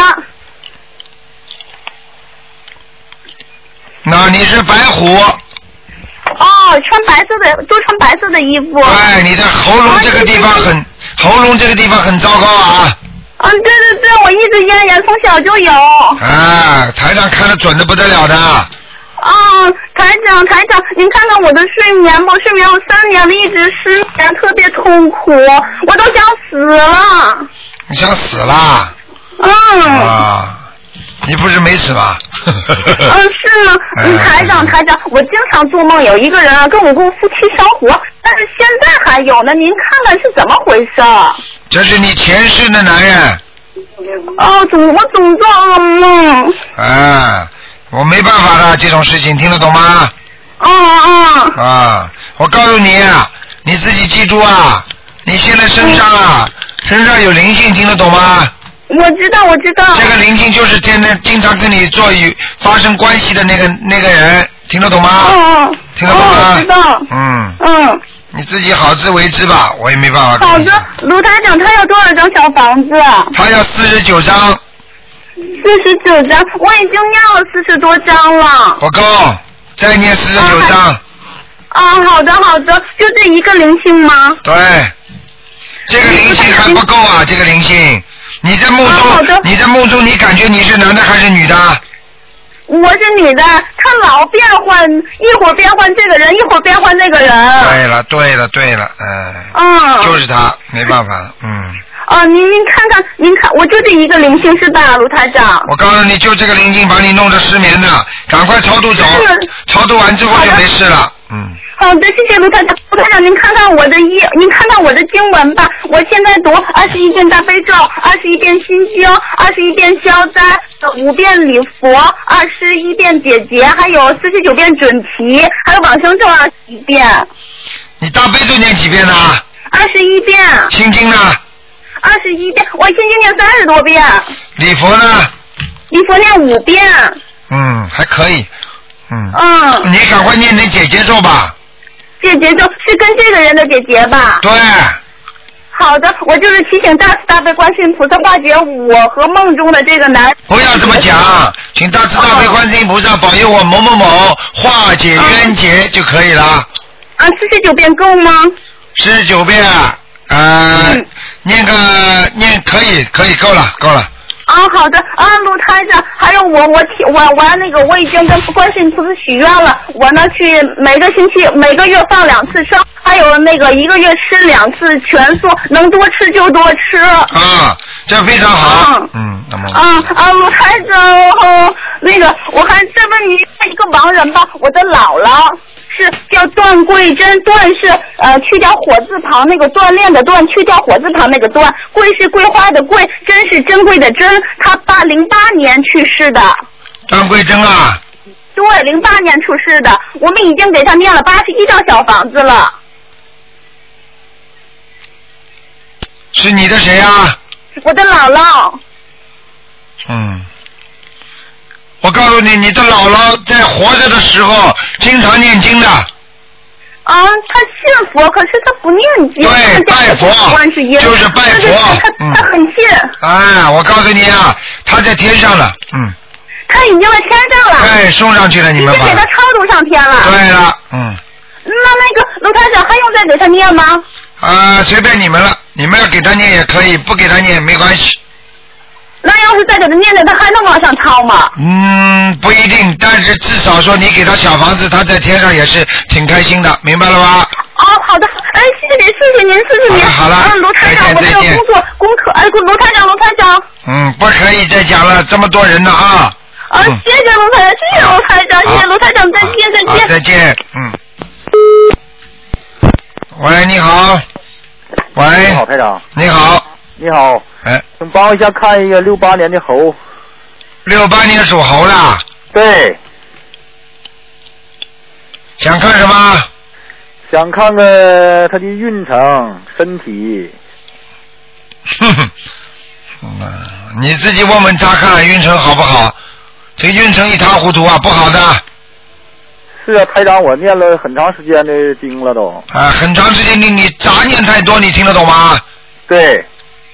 [SPEAKER 1] 那你是白虎。
[SPEAKER 7] 哦，穿白色的，都穿白色的衣服。
[SPEAKER 1] 哎，你的喉咙这个地方很，啊、喉咙这个地方很糟糕啊。
[SPEAKER 7] 嗯，对对对，我一直咽炎，从小就有。
[SPEAKER 1] 啊，台长看得准的不得了的。
[SPEAKER 7] 啊，台长，台长，您看看我的睡眠吧，睡眠有三年了，一直失眠，特别痛苦，我都想死了。
[SPEAKER 1] 你想死了？
[SPEAKER 7] 嗯。
[SPEAKER 1] 啊，你不是没死吗？
[SPEAKER 7] 嗯，是吗？嗯，台长，台长，我经常做梦有一个人啊跟我跟我夫妻生活，但是现在还有呢，您看看是怎么回事？
[SPEAKER 1] 这是你前世的男人。
[SPEAKER 7] 哦，总我总做噩梦。
[SPEAKER 1] 啊。我没办法的，这种事情听得懂吗？
[SPEAKER 7] 啊啊！
[SPEAKER 1] 啊，我告诉你，你自己记住啊，你现在身上啊，嗯、身上有灵性，听得懂吗？
[SPEAKER 7] 我知道，我知道。
[SPEAKER 1] 这个灵性就是现在经常跟你做与发生关系的那个那个人，听得懂吗？
[SPEAKER 7] 嗯。
[SPEAKER 1] 听得懂吗？
[SPEAKER 7] 我知道。
[SPEAKER 1] 嗯。
[SPEAKER 7] 嗯。
[SPEAKER 1] 你自己好自为之吧，我也没办法。
[SPEAKER 7] 好的，卢台长，他要多少张小房子？
[SPEAKER 1] 他要四十九张。
[SPEAKER 7] 四十九张，我已经念了四十多张了。
[SPEAKER 1] 不够，再念四十九张。
[SPEAKER 7] 啊，好的好的，就这一个灵性吗？
[SPEAKER 1] 对，这个灵性还不够啊，这个灵性。你在梦中，啊、你在梦中，你感觉你是男的还是女的？
[SPEAKER 7] 我是女的，他老变换，一会儿变换这个人，一会儿变换那个人。
[SPEAKER 1] 对了对了对了，嗯。
[SPEAKER 7] 嗯。
[SPEAKER 1] 就是他，没办法了，嗯。
[SPEAKER 7] 哦，您您看看，您看，我就这一个灵性是吧，卢台长？
[SPEAKER 1] 我告诉你，就这个灵性把你弄得失眠的，赶快超度走，超度完之后就没事了，嗯。
[SPEAKER 7] 好的，谢谢卢台长。卢台长，您看看我的一，您看看我的经文吧。我现在读二十一遍大悲咒，二十一遍心经，二十一遍消灾，五遍礼佛，二十一遍解结，还有四十九遍准提，还有往生咒二十一遍。
[SPEAKER 1] 你大悲咒念几遍呢？
[SPEAKER 7] 二十一遍。
[SPEAKER 1] 心经呢？
[SPEAKER 7] 二十一遍，我心经念三十多遍。
[SPEAKER 1] 礼佛呢？
[SPEAKER 7] 礼佛念五遍。
[SPEAKER 1] 嗯，还可以。嗯。
[SPEAKER 7] 嗯。
[SPEAKER 1] 你赶快念点解结咒吧。
[SPEAKER 7] 解结咒是跟这个人的解结吧？
[SPEAKER 1] 对。
[SPEAKER 7] 好的，我就是提醒大慈大悲观世音菩萨化解我和梦中的这个男。
[SPEAKER 1] 不要这么讲，请大慈大悲观世音菩萨保佑我某某某化解冤结就可以了。
[SPEAKER 7] 啊，四十九遍够吗？
[SPEAKER 1] 四十九遍。呃，嗯、念个念可以可以够了够了。
[SPEAKER 7] 啊，好的啊，卢台长，还有我我我我那个我已经跟观世音菩萨许愿了，我呢去每个星期每个月放两次生，还有那个一个月吃两次全素，能多吃就多吃。
[SPEAKER 1] 啊，这非常好。嗯，嗯那么。
[SPEAKER 7] 啊啊，卢台长，哦、那个我还再问你一个盲人吧，我的姥姥。是叫段桂珍，段是呃去掉火字旁那个锻炼的锻，去掉火字旁那个段，桂是桂花的桂，珍是珍贵的珍。他八零八年去世的。
[SPEAKER 1] 段桂珍啊。
[SPEAKER 7] 对，零八年出世的，我们已经给他念了八十一张小房子了。
[SPEAKER 1] 是你的谁啊？
[SPEAKER 7] 我的姥姥。
[SPEAKER 1] 嗯。我告诉你，你的姥姥在活着的时候经常念经的。啊，
[SPEAKER 7] 他信佛，可是他不念经。
[SPEAKER 1] 对，拜佛，就是拜佛。
[SPEAKER 7] 他他很信。
[SPEAKER 1] 哎，我告诉你啊，他在天上了，嗯。
[SPEAKER 7] 他已经在天上了。
[SPEAKER 1] 对，送上去了，你们。
[SPEAKER 7] 已经给他超度上天了。
[SPEAKER 1] 对了，嗯。
[SPEAKER 7] 那那个卢台长还用再给他念吗？
[SPEAKER 1] 啊，随便你们了，你们要给他念也可以，不给他念没关系。
[SPEAKER 7] 那要是再给他念的，他还能往上抄吗？
[SPEAKER 1] 嗯，不一定，但是至少说你给他小房子，他在天上也是挺开心的，明白了吗？
[SPEAKER 7] 哦，好的，哎，谢谢谢谢您，谢谢您。
[SPEAKER 1] 好了，
[SPEAKER 7] 嗯，卢台长，我这个工作功课，哎，卢台长，卢台长。
[SPEAKER 1] 嗯，不可以再讲了，这么多人呢啊。
[SPEAKER 7] 啊，谢谢卢台长，谢谢卢台长，谢谢卢台长，再见再见。
[SPEAKER 1] 再见，嗯。喂，你好。喂。
[SPEAKER 8] 你好，台长。
[SPEAKER 1] 你好。
[SPEAKER 8] 你好。
[SPEAKER 1] 哎，
[SPEAKER 8] 请帮我一下看一个六八年的猴。
[SPEAKER 1] 六八年属猴的。
[SPEAKER 8] 对。
[SPEAKER 1] 想看什么？
[SPEAKER 8] 想看看他的运程、身体。
[SPEAKER 1] 哼哼，嗯，你自己问问他看运程好不好？这运程一塌糊涂啊，不好的。
[SPEAKER 8] 是啊，台长，我念了很长时间的经了都。
[SPEAKER 1] 啊，很长时间你你杂念太多，你听得懂吗？
[SPEAKER 8] 对。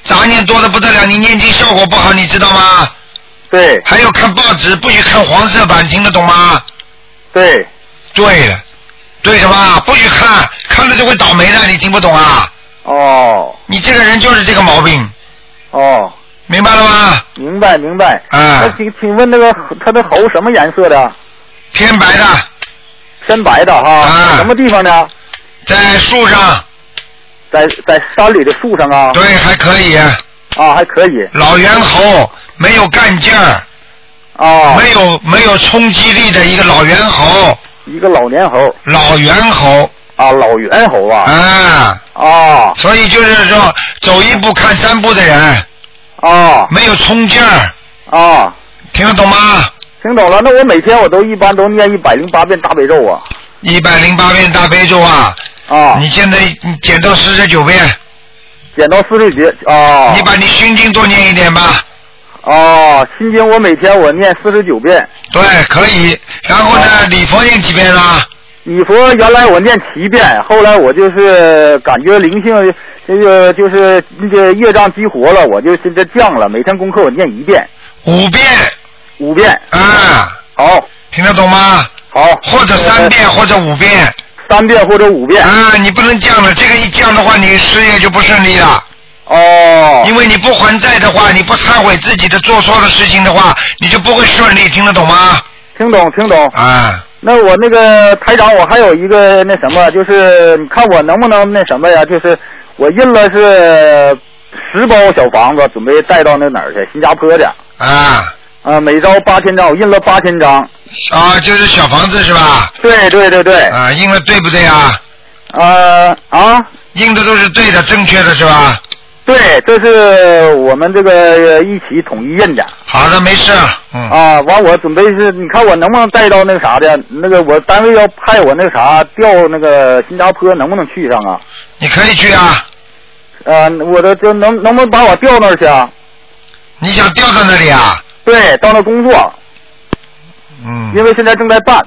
[SPEAKER 1] 杂念多的不得了，你念经效果不好，你知道吗？
[SPEAKER 8] 对。
[SPEAKER 1] 还有看报纸，不许看黄色版，听得懂吗？
[SPEAKER 8] 对。
[SPEAKER 1] 对了，对什么？不许看，看了就会倒霉的，你听不懂啊？
[SPEAKER 8] 哦。
[SPEAKER 1] 你这个人就是这个毛病。
[SPEAKER 8] 哦。
[SPEAKER 1] 明白了吗？
[SPEAKER 8] 明白明白。
[SPEAKER 1] 啊。
[SPEAKER 8] 那请请问那个他的猴什么颜色的？
[SPEAKER 1] 偏白的。
[SPEAKER 8] 偏白的哈。啊。什么地方呢？
[SPEAKER 1] 在树上。
[SPEAKER 8] 在在山里的树上啊。
[SPEAKER 1] 对，还可以。
[SPEAKER 8] 啊，还可以。
[SPEAKER 1] 老猿猴没有干劲儿。
[SPEAKER 8] 啊。
[SPEAKER 1] 没有没有冲击力的一个老猿猴。
[SPEAKER 8] 一个老年猴。
[SPEAKER 1] 老猿猴。
[SPEAKER 8] 啊，老猿猴啊。
[SPEAKER 1] 啊。
[SPEAKER 8] 啊。
[SPEAKER 1] 所以就是说，走一步看三步的人。
[SPEAKER 8] 啊。
[SPEAKER 1] 没有冲劲儿。
[SPEAKER 8] 啊。
[SPEAKER 1] 听得懂吗？
[SPEAKER 8] 听懂了。那我每天我都一般都念一百零八遍大悲咒啊。
[SPEAKER 1] 一百零八遍大悲咒啊。
[SPEAKER 8] 啊。
[SPEAKER 1] 你现在你减到四十九遍。
[SPEAKER 8] 减到四十九啊。
[SPEAKER 1] 你把你心经多念一点吧。
[SPEAKER 8] 哦，心经我每天我念四十九遍。
[SPEAKER 1] 对，可以。然后呢，啊、礼佛念几遍啦？
[SPEAKER 8] 礼佛原来我念七遍，后来我就是感觉灵性这个就是那个业障激活了，我就现在降了，每天功课我念一遍。
[SPEAKER 1] 五遍。
[SPEAKER 8] 五遍。
[SPEAKER 1] 啊。
[SPEAKER 8] 好。
[SPEAKER 1] 听得懂吗？
[SPEAKER 8] 好。
[SPEAKER 1] 或者三遍，或者五遍。
[SPEAKER 8] 三遍或者五遍。
[SPEAKER 1] 啊，你不能降了，这个一降的话，你事业就不顺利了。
[SPEAKER 8] 哦。
[SPEAKER 1] 因为你不还债的话，你不忏悔自己的做错的事情的话，你就不会顺利，听得懂吗？
[SPEAKER 8] 听懂，听懂。
[SPEAKER 1] 啊。
[SPEAKER 8] 那我那个台长，我还有一个那什么，就是你看我能不能那什么呀？就是我印了是十包小房子，准备带到那哪儿去？新加坡的。
[SPEAKER 1] 啊。
[SPEAKER 8] 啊，每招八千张，我印了八千张。
[SPEAKER 1] 啊，就是小房子是吧？
[SPEAKER 8] 对对对对。
[SPEAKER 1] 啊，印了对不对啊？
[SPEAKER 8] 呃啊，
[SPEAKER 1] 印的都是对的，正确的是吧？
[SPEAKER 8] 对，这是我们这个一起统一印的。
[SPEAKER 1] 好的，没事。嗯。
[SPEAKER 8] 啊，完我准备是，你看我能不能带到那个啥的？那个我单位要派我那个啥调那个新加坡，能不能去上啊？
[SPEAKER 1] 你可以去啊。
[SPEAKER 8] 呃，我的就能能不能把我调那儿去啊？
[SPEAKER 1] 你想调到那里啊？
[SPEAKER 8] 对，到那工作。
[SPEAKER 1] 嗯。
[SPEAKER 8] 因为现在正在办。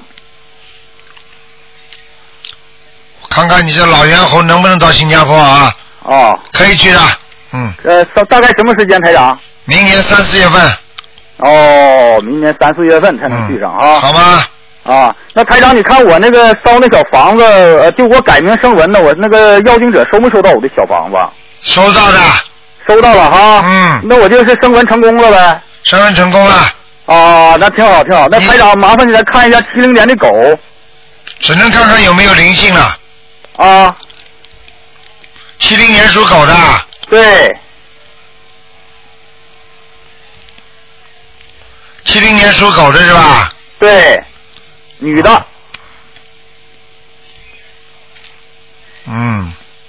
[SPEAKER 1] 看看你这老猿猴能不能到新加坡啊？
[SPEAKER 8] 哦。
[SPEAKER 1] 可以去的。嗯。
[SPEAKER 8] 呃，大大概什么时间，台长？
[SPEAKER 1] 明年三四月份。
[SPEAKER 8] 哦，明年三四月份才能去上啊。
[SPEAKER 1] 嗯、好吗？
[SPEAKER 8] 啊，那台长，你看我那个烧那小房子，呃，就我改名声纹的，我那个要经者收没收到我的小房子？
[SPEAKER 1] 收到的。
[SPEAKER 8] 收到了哈。
[SPEAKER 1] 嗯。
[SPEAKER 8] 那我就是声纹成功了呗。
[SPEAKER 1] 声纹成功了。
[SPEAKER 8] 啊，那挺好挺好。那台长，麻烦你来看一下七零年的狗。
[SPEAKER 1] 只能看看有没有灵性了。
[SPEAKER 8] 啊。
[SPEAKER 1] 七零年属狗的。
[SPEAKER 8] 对。
[SPEAKER 1] 七零年属狗的是吧？
[SPEAKER 8] 对，女的。
[SPEAKER 1] 嗯。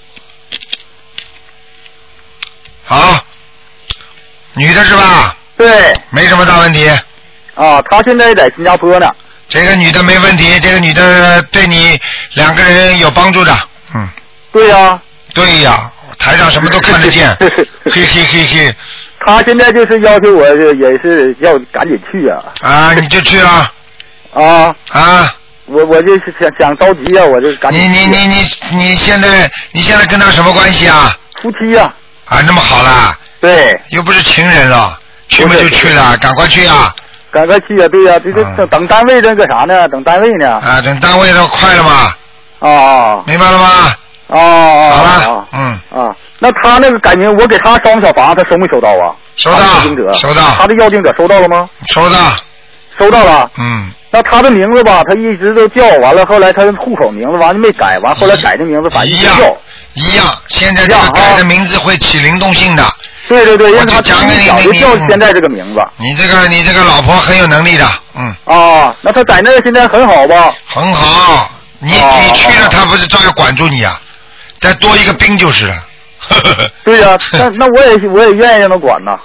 [SPEAKER 1] 好。女的是吧？
[SPEAKER 8] 对。
[SPEAKER 1] 没什么大问题。
[SPEAKER 8] 啊，她现在在新加坡呢。
[SPEAKER 1] 这个女的没问题，这个女的对你两个人有帮助的。嗯。
[SPEAKER 8] 对呀、啊。
[SPEAKER 1] 对呀，台上什么都看得见。嘿嘿嘿嘿。
[SPEAKER 8] 他现在就是要求我也是要赶紧去啊。
[SPEAKER 1] 啊，你就去啊。
[SPEAKER 8] 啊。
[SPEAKER 1] 啊。
[SPEAKER 8] 我我就是想想着急啊，我就赶紧去。
[SPEAKER 1] 你你你你你现在你现在跟他什么关系啊？
[SPEAKER 8] 夫妻啊。
[SPEAKER 1] 啊，那么好啦。
[SPEAKER 8] 对。
[SPEAKER 1] 又不是情人了，去嘛就去了，赶快去啊。
[SPEAKER 8] 赶快去啊！对呀、啊，这这等等单位这个啥呢？等单位呢？
[SPEAKER 1] 啊，等单位都快了嘛。
[SPEAKER 8] 哦。
[SPEAKER 1] 明白了吗？
[SPEAKER 8] 哦哦。
[SPEAKER 1] 好了。
[SPEAKER 8] 哦、
[SPEAKER 1] 嗯。
[SPEAKER 8] 啊，那他那个改名，我给他烧小房子，他收没收到啊？
[SPEAKER 1] 收到。
[SPEAKER 8] 要经者。
[SPEAKER 1] 收到。
[SPEAKER 8] 他的要经者收到了吗？
[SPEAKER 1] 收到。
[SPEAKER 8] 收到了。
[SPEAKER 1] 嗯。
[SPEAKER 8] 那他的名字吧，他一直都叫，完了后来他的户口名字完了没改，完后来改的名字反正一直叫。
[SPEAKER 1] 一样。现在这个改的名字会起灵动性的。
[SPEAKER 8] 对对对，因为他
[SPEAKER 1] 讲给你，
[SPEAKER 8] 就叫现在这个名字。
[SPEAKER 1] 你这个你这个老婆很有能力的，嗯。
[SPEAKER 8] 啊，那他在那现在很好吧？
[SPEAKER 1] 很好，你、啊、你去了，他不是照样管住你啊？再多一个兵就是了。
[SPEAKER 8] 对呀、啊，那那我也我也愿意让他管呐。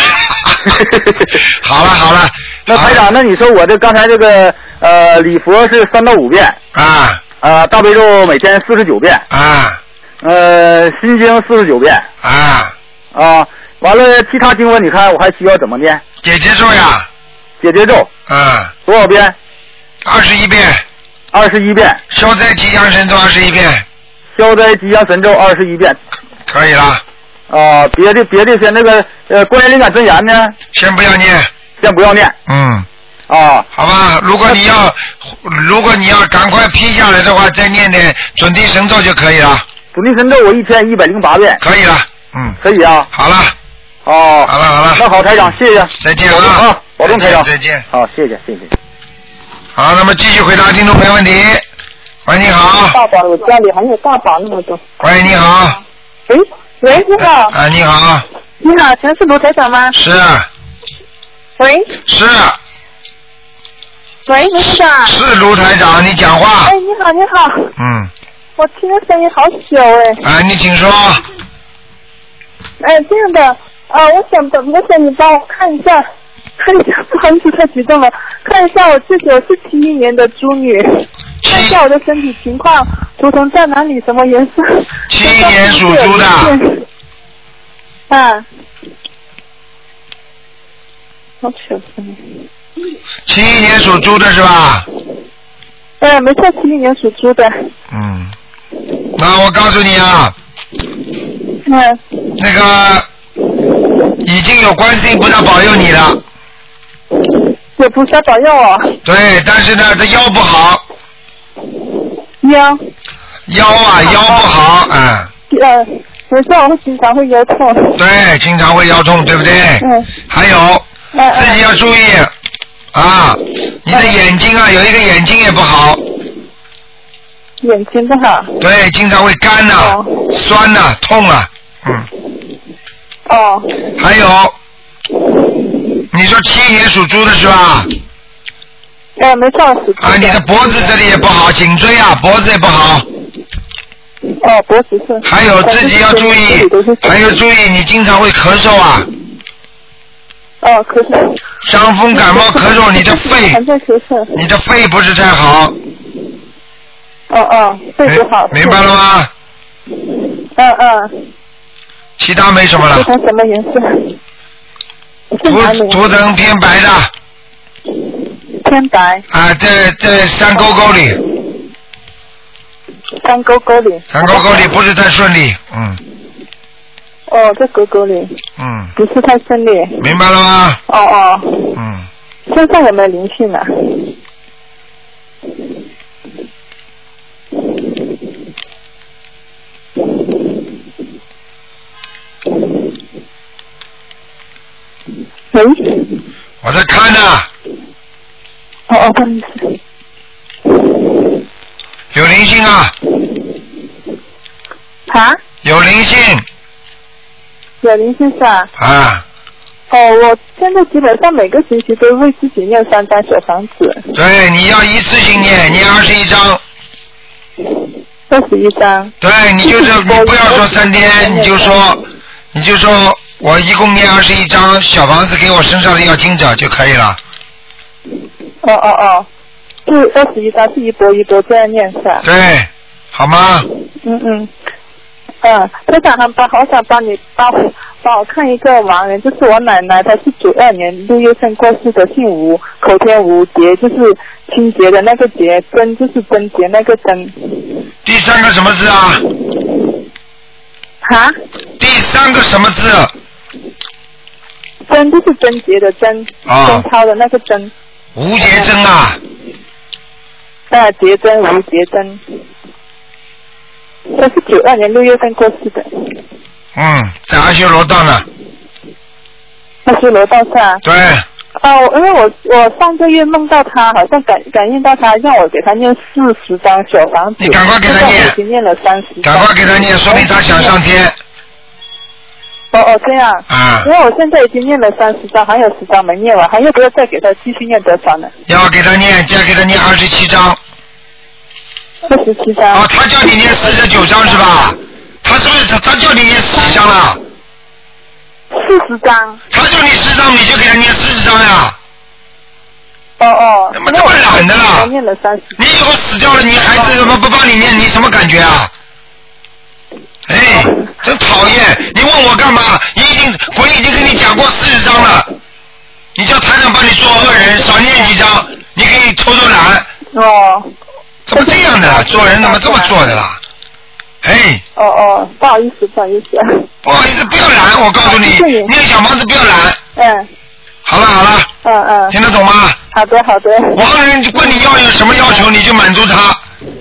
[SPEAKER 1] 好了好了，
[SPEAKER 8] 那台长，那你说我这刚才这个呃礼佛是三到五遍
[SPEAKER 1] 啊，
[SPEAKER 8] 呃大悲咒每天四十九遍
[SPEAKER 1] 啊，
[SPEAKER 8] 呃心经四十九遍
[SPEAKER 1] 啊。
[SPEAKER 8] 啊，完了，其他经文你看我还需要怎么念？
[SPEAKER 1] 解结咒呀。
[SPEAKER 8] 解结咒。
[SPEAKER 1] 嗯。
[SPEAKER 8] 多少遍？
[SPEAKER 1] 二十一遍。
[SPEAKER 8] 二十一遍。
[SPEAKER 1] 消灾吉祥神咒二十一遍。
[SPEAKER 8] 消灾吉祥神咒二十一遍。
[SPEAKER 1] 可以了。
[SPEAKER 8] 啊，别的别的是那个呃，关于灵感真言呢，
[SPEAKER 1] 先不要念，
[SPEAKER 8] 先不要念。
[SPEAKER 1] 嗯。
[SPEAKER 8] 啊，
[SPEAKER 1] 好吧，如果你要如果你要赶快批下来的话，再念点准提神咒就可以了。
[SPEAKER 8] 准提神咒我一天一百零八遍。
[SPEAKER 1] 可以了，嗯。
[SPEAKER 8] 可以啊。
[SPEAKER 1] 好了。
[SPEAKER 8] 哦。
[SPEAKER 1] 好了好了。
[SPEAKER 8] 那好，台长，谢谢。
[SPEAKER 1] 再见啊。
[SPEAKER 8] 啊，保重台长。
[SPEAKER 1] 再见。
[SPEAKER 8] 好，谢谢谢谢。
[SPEAKER 1] 好，那么继续回答听众朋友问题。喂，你好。
[SPEAKER 9] 大宝，我家里还有大宝那么多。
[SPEAKER 1] 喂，你好。
[SPEAKER 9] 喂喂，你好。
[SPEAKER 1] 啊，你好。
[SPEAKER 9] 你好，全是卢台长吗？
[SPEAKER 1] 是。
[SPEAKER 9] 喂。
[SPEAKER 1] 是。
[SPEAKER 9] 喂，卢台长。
[SPEAKER 1] 是卢台长，你讲话。
[SPEAKER 9] 哎，你好，你好。
[SPEAKER 1] 嗯。
[SPEAKER 9] 我听的声音好小哎。
[SPEAKER 1] 哎，你请说。
[SPEAKER 9] 哎，这样的，啊，我想我想你帮我看一下，看一下，不好意思，太激动了，看一下我自己，我是七一年的猪女，看一下我的身体情况，图腾在哪里，什么颜色？
[SPEAKER 1] 七一年属猪的。
[SPEAKER 9] 啊。好小声。
[SPEAKER 1] 七一年属猪的是吧？
[SPEAKER 9] 哎，没错，七一年属猪的。
[SPEAKER 1] 嗯。那我告诉你啊。
[SPEAKER 9] 嗯。
[SPEAKER 1] 那个已经有观世音菩萨保佑你了。
[SPEAKER 9] 有菩萨保佑我。
[SPEAKER 1] 对，但是呢，这腰不好。
[SPEAKER 9] 腰。
[SPEAKER 1] 腰啊，腰不好，嗯。
[SPEAKER 9] 呃，没错，我会经常会腰痛。
[SPEAKER 1] 对，经常会腰痛，对不对？
[SPEAKER 9] 嗯。
[SPEAKER 1] 还有，
[SPEAKER 9] 嗯、
[SPEAKER 1] 自己要注意啊，你的眼睛啊，有一个眼睛也不好。
[SPEAKER 9] 眼睛不好。
[SPEAKER 1] 对，经常会干呐、啊、哦、酸呐、啊、痛啊，嗯。
[SPEAKER 9] 哦。
[SPEAKER 1] 还有，你说七一年属猪的是吧？
[SPEAKER 9] 哎，没错，属猪。
[SPEAKER 1] 啊，你的脖子这里也不好，颈椎啊，脖子也不好。
[SPEAKER 9] 哦，脖子是。
[SPEAKER 1] 还有自己要注意，还有注意，你经常会咳嗽啊。
[SPEAKER 9] 哦，咳嗽。
[SPEAKER 1] 伤风感冒咳嗽，你的肺，
[SPEAKER 9] 还在咳嗽。
[SPEAKER 1] 你的肺不是太好。
[SPEAKER 9] 哦哦，肺不好。
[SPEAKER 1] 明白了吗？
[SPEAKER 9] 嗯嗯。
[SPEAKER 1] 其他没什么了。
[SPEAKER 9] 图腾什么颜色？
[SPEAKER 1] 图图腾偏白的。
[SPEAKER 9] 偏白。
[SPEAKER 1] 啊，在在山沟沟里。
[SPEAKER 9] 山沟沟里。
[SPEAKER 1] 山沟沟里不是太顺利，嗯。
[SPEAKER 9] 哦，在沟沟里。
[SPEAKER 1] 嗯。
[SPEAKER 9] 不是太顺利。
[SPEAKER 1] 明白了吗？
[SPEAKER 9] 哦哦。
[SPEAKER 1] 嗯。
[SPEAKER 9] 身上有没有灵性啊？喂。
[SPEAKER 1] 我在看呢。
[SPEAKER 9] 哦哦，不好意思。
[SPEAKER 1] 有灵性啊。
[SPEAKER 9] 啊？
[SPEAKER 1] 有灵性。
[SPEAKER 9] 有灵性是吧？
[SPEAKER 1] 啊。
[SPEAKER 9] 哦，我现在基本上每个星期都为自己念三张小房子。
[SPEAKER 1] 对，你要一次性念，念二十一张。
[SPEAKER 9] 二十一张。
[SPEAKER 1] 对，你就是你不要说三天，你就说，你就说我一共念二十一张小房子给我身上的要经者就可以了。
[SPEAKER 9] 哦哦哦，是二十一张，是一波一波这样念是吧？
[SPEAKER 1] 对，好吗？
[SPEAKER 9] 嗯嗯。嗯，台长，还帮好想帮你帮我帮我看一个亡人，就是我奶奶，她是九二年六月份过世的，姓吴，口天吴，节就是清洁的那个节，贞就是贞洁那个贞。
[SPEAKER 1] 第三个什么字啊？
[SPEAKER 9] 哈？
[SPEAKER 1] 第三个什么字？
[SPEAKER 9] 贞就是贞洁的贞，
[SPEAKER 1] 啊，
[SPEAKER 9] 贞操的那个贞。
[SPEAKER 1] 吴节贞啊。
[SPEAKER 9] 啊，节贞，吴节贞。他是九二年六月份过世的。
[SPEAKER 1] 嗯，在阿修罗道呢。
[SPEAKER 9] 阿修罗道上。
[SPEAKER 1] 对。
[SPEAKER 9] 哦，因为我我上个月梦到他，好像感感应到他，让我给他念四十张小房子。
[SPEAKER 1] 你赶快给他念。
[SPEAKER 9] 已经念了三十。
[SPEAKER 1] 赶快给他念，说明他想上天。
[SPEAKER 9] 哦哦，这样。
[SPEAKER 1] 啊。
[SPEAKER 9] 因为我现在已经念了三十张，还有十张没念完，还要不要再给他继续念多少呢？
[SPEAKER 1] 要给他念，再给他念二十七张。
[SPEAKER 9] 二十七张。
[SPEAKER 1] 哦，他叫你念四十九张是吧？他是不是他他叫你念四十张了？
[SPEAKER 9] 四十张。
[SPEAKER 1] 他叫你十张，你就给他念四十张呀。
[SPEAKER 9] 哦哦。
[SPEAKER 1] 怎么这么懒的啦？
[SPEAKER 9] 念了三十。
[SPEAKER 1] 你以后死掉了，你孩子怎么不帮你念？你什么感觉啊？哎，真讨厌！你问我干嘛？你已经鬼已经跟你讲过四十张了，你叫台长帮你做恶人，少念几张，你可以偷偷懒。
[SPEAKER 9] 哦。
[SPEAKER 1] 怎么这样的？做人怎么这么做的啦？ 哎。
[SPEAKER 9] 哦哦，不好意思，不好意思。
[SPEAKER 1] 不好意思，不要懒，我告诉你，那个小房子不要懒。
[SPEAKER 9] 嗯。
[SPEAKER 1] 好了好了。
[SPEAKER 9] 嗯嗯。
[SPEAKER 1] 听得懂吗？
[SPEAKER 9] 好的好的。
[SPEAKER 1] 亡人问你要有什么要求，你就满足他。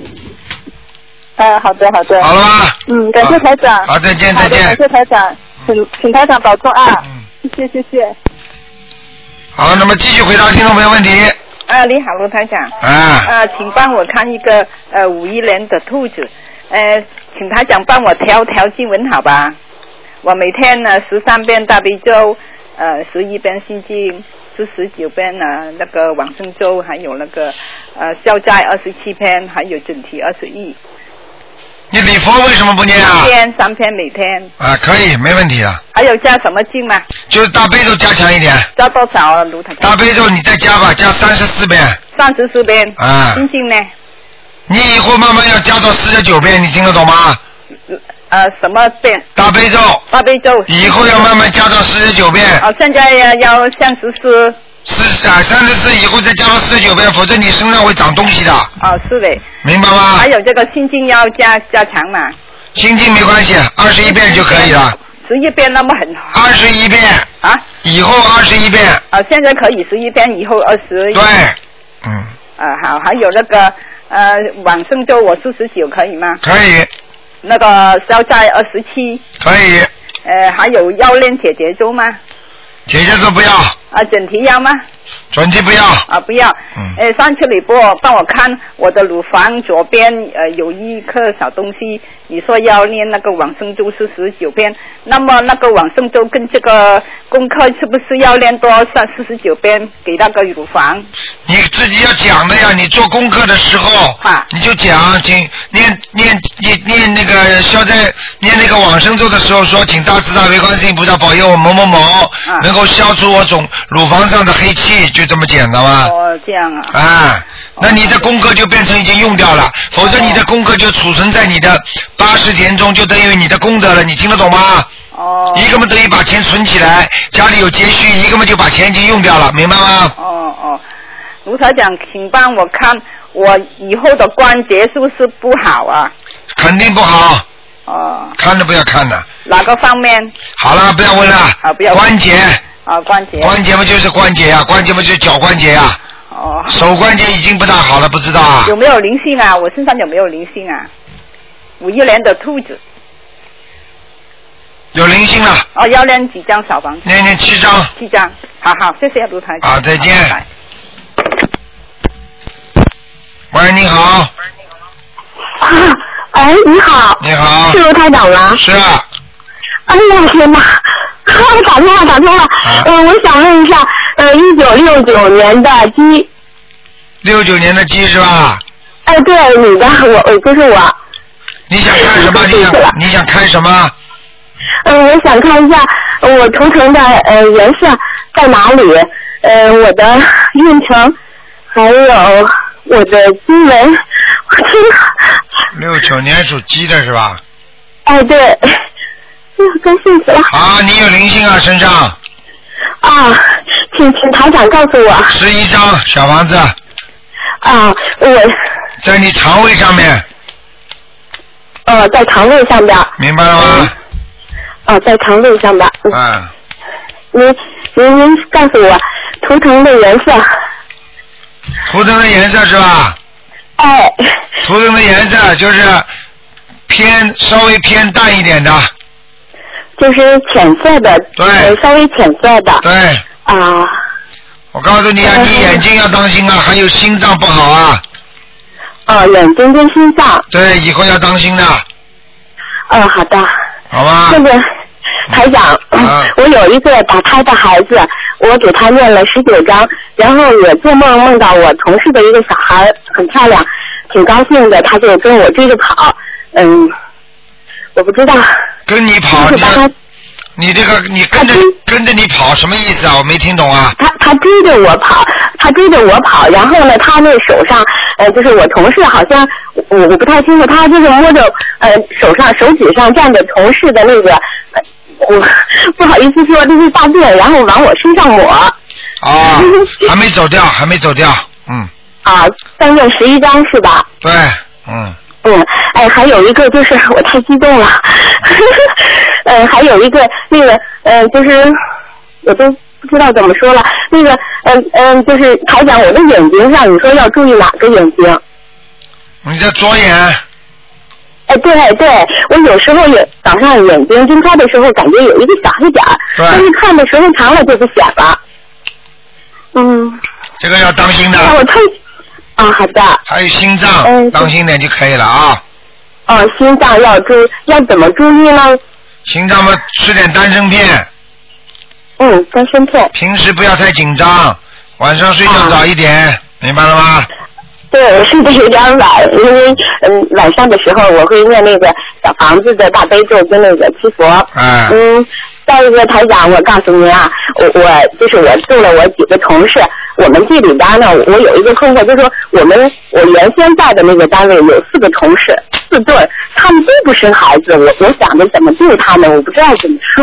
[SPEAKER 9] 嗯，好的好的。
[SPEAKER 1] 好了吧？
[SPEAKER 9] 嗯，感谢台长。
[SPEAKER 1] 好，再见再见。
[SPEAKER 9] 感谢台长，请请台长保重啊。嗯。谢谢谢谢。
[SPEAKER 1] 好，那么继续回答听众朋友问题。
[SPEAKER 10] 啊，你好，卢台长。
[SPEAKER 1] 啊。
[SPEAKER 10] 啊，请帮我看一个呃五一年的兔子，呃，请台长帮我调调经文好吧？我每天呢十三遍大悲咒，呃十一遍心经，是十九遍呢那个往生咒，还有那个呃消灾二十七篇，还有准提二十一。
[SPEAKER 1] 你礼佛为什么不念啊？
[SPEAKER 10] 三篇三篇每天。
[SPEAKER 1] 啊，可以，没问题的。
[SPEAKER 10] 还有加什么经吗？
[SPEAKER 1] 就是大悲咒加强一点。
[SPEAKER 10] 加多少啊，卢台长？
[SPEAKER 1] 大悲咒你再加吧，加三十四遍。
[SPEAKER 10] 三十四遍。
[SPEAKER 1] 啊。
[SPEAKER 10] 心经呢？
[SPEAKER 1] 你以后慢慢要加到四十九遍，你听得懂吗？
[SPEAKER 10] 呃，什么遍？
[SPEAKER 1] 大悲咒。
[SPEAKER 10] 大悲咒。
[SPEAKER 1] 以后要慢慢加到四十九遍。
[SPEAKER 10] 哦，现在要要三十四。
[SPEAKER 1] 四啊，三十四以后再加到四十九遍，否则你身上会长东西的。
[SPEAKER 10] 哦，是的。
[SPEAKER 1] 明白吗？
[SPEAKER 10] 还有这个心经要加加强嘛？
[SPEAKER 1] 心经没关系，二十一遍就可以了。
[SPEAKER 10] 十一遍那么很好。
[SPEAKER 1] 二十一遍。
[SPEAKER 10] 啊？
[SPEAKER 1] 以后二十一遍。
[SPEAKER 10] 啊，现在可以十一遍，以后二十。
[SPEAKER 1] 对。嗯。
[SPEAKER 10] 啊，好，还有那个呃往生咒我四十九可以吗？
[SPEAKER 1] 可以。
[SPEAKER 10] 那个消灾二十七。
[SPEAKER 1] 可以。
[SPEAKER 10] 呃，还有要练解结咒吗？
[SPEAKER 1] 解结咒不要。
[SPEAKER 10] 啊，整体要吗？
[SPEAKER 1] 整体不要。
[SPEAKER 10] 啊，不要。嗯。呃，上次你帮我帮我看我的乳房左边呃有一颗小东西，你说要念那个往生咒是十九遍，那么那个往生咒跟这个功课是不是要念多少四十九遍给那个乳房？
[SPEAKER 1] 你自己要讲的呀，你做功课的时候，
[SPEAKER 10] 啊、
[SPEAKER 1] 你就讲，请念念念念那个消灾念那个往生咒的时候说，请大慈大悲观世音菩萨保佑我某某某、啊、能够消除我种乳房上的黑气，就这么简单吗？
[SPEAKER 10] 哦，这样啊。
[SPEAKER 1] 啊，那你的功课就变成已经用掉了，否则你的功课就储存在你的八十田中，就等于你的功德了，你听得懂吗？
[SPEAKER 10] 哦。
[SPEAKER 1] 一个嘛等于把钱存起来，家里有结蓄，一个嘛就把钱已经用掉了，明白吗？
[SPEAKER 10] 哦哦，卢台长，请帮我看我以后的关节是不是不好啊？
[SPEAKER 1] 肯定不好。
[SPEAKER 10] 哦。
[SPEAKER 1] 看都不要看的。
[SPEAKER 10] 哪个方面？
[SPEAKER 1] 好了，不要问了。
[SPEAKER 10] 啊，不要问。
[SPEAKER 1] 关节。
[SPEAKER 10] 啊，关节。
[SPEAKER 1] 关节嘛就是关节啊，关节嘛就是脚关节啊。
[SPEAKER 10] 哦。
[SPEAKER 1] 手关节已经不大好了，不知道啊？
[SPEAKER 10] 有没有灵性啊？我身上有没有灵性啊？五一年的兔子。
[SPEAKER 1] 有灵性了。
[SPEAKER 10] 哦，要练几张小房子？
[SPEAKER 1] 练练七张。
[SPEAKER 10] 七张，好好，谢谢卢台长。
[SPEAKER 1] 好，再见。
[SPEAKER 10] 拜拜。
[SPEAKER 1] 喂，你好。
[SPEAKER 11] 啊，哎，你好。
[SPEAKER 1] 你好。
[SPEAKER 11] 是卢台长吗？
[SPEAKER 1] 是啊。
[SPEAKER 11] 哎呀天哪！打通了，打通了。啊、呃，我想问一下，呃，一九六九年的鸡。
[SPEAKER 1] 六九年的鸡是吧？
[SPEAKER 11] 哎，对，你的，我，我就是我。
[SPEAKER 1] 你想看什么？你想你想看什么？
[SPEAKER 11] 嗯、呃，我想看一下我图腾的呃颜色在哪里，呃，我的运程，还有我的经文。我天哪！
[SPEAKER 1] 六九年属鸡的是吧？
[SPEAKER 11] 哎，对。高兴死了！
[SPEAKER 1] 啊，你有灵性啊，身上。
[SPEAKER 11] 啊，请请台长告诉我。
[SPEAKER 1] 十一张小房子。
[SPEAKER 11] 啊，我。
[SPEAKER 1] 在你肠胃上面。
[SPEAKER 11] 呃，在肠胃上边。
[SPEAKER 1] 明白了吗？
[SPEAKER 11] 哦、嗯啊，在肠胃上边。
[SPEAKER 1] 嗯。
[SPEAKER 11] 您您您告诉我图腾的颜色。
[SPEAKER 1] 图腾的颜色是吧？
[SPEAKER 11] 哎。
[SPEAKER 1] 图腾的颜色就是偏稍微偏淡一点的。
[SPEAKER 11] 就是浅色的，
[SPEAKER 1] 对，
[SPEAKER 11] 稍微浅色的。
[SPEAKER 1] 对。
[SPEAKER 11] 啊。
[SPEAKER 1] 我告诉你啊，你眼睛要当心啊，还有心脏不好啊。
[SPEAKER 11] 哦，眼睛跟心脏。
[SPEAKER 1] 对，以后要当心的。
[SPEAKER 11] 哦，好的。
[SPEAKER 1] 好吧。
[SPEAKER 11] 这个台长、啊，我有一个打胎的孩子，我给他念了十九章，然后也做梦梦到我同事的一个小孩很漂亮，挺高兴的，他就跟我追着跑，嗯。我不知道。
[SPEAKER 1] 跟你跑，你你这个你跟着跟着你跑什么意思啊？我没听懂啊。
[SPEAKER 11] 他他追着我跑，他追着我跑，然后呢，他那手上呃，就是我同事好像我我不太清楚，他就是摸着呃手上手指上站着同事的那个，呃、我不好意思说这是大便，然后往我身上抹。
[SPEAKER 1] 啊，还没走掉，还没走掉，嗯。
[SPEAKER 11] 啊，再念十一章是吧？
[SPEAKER 1] 对，嗯。
[SPEAKER 11] 嗯， 哎，还有一个就是我太激动了，呃，还有一个那个呃，就是我都不知道怎么说了，那个嗯嗯、呃呃，就是台长，我的眼睛上你说要注意哪个眼睛？
[SPEAKER 1] 你的左眼。
[SPEAKER 11] 哎，对对，我有时候也早上眼睛睁开的时候感觉有一个小黑点儿，但是看的时候长了就不显了。嗯。
[SPEAKER 1] 这个要当心的。
[SPEAKER 11] 我太啊，好的。
[SPEAKER 1] 还有心脏，
[SPEAKER 11] 嗯、
[SPEAKER 1] 当心点就可以了啊。
[SPEAKER 11] 哦，心脏要注要怎么注意呢？
[SPEAKER 1] 心脏嘛，吃点丹参片。
[SPEAKER 11] 嗯，丹参片。
[SPEAKER 1] 平时不要太紧张，晚上睡觉早一点，啊、明白了吗？
[SPEAKER 11] 对，我睡得有点晚，因为嗯晚上的时候我会念那个小房子的大悲咒跟那个七佛。
[SPEAKER 1] 啊、
[SPEAKER 11] 嗯，再一个台长，我告诉您啊，我我就是我救了我几个同事，我们这里边呢，我有一个困惑，就是说我们我原先在的那个单位有四个同事，四对，他们都不生孩子，我我想着怎么救他们，我不知道怎么说。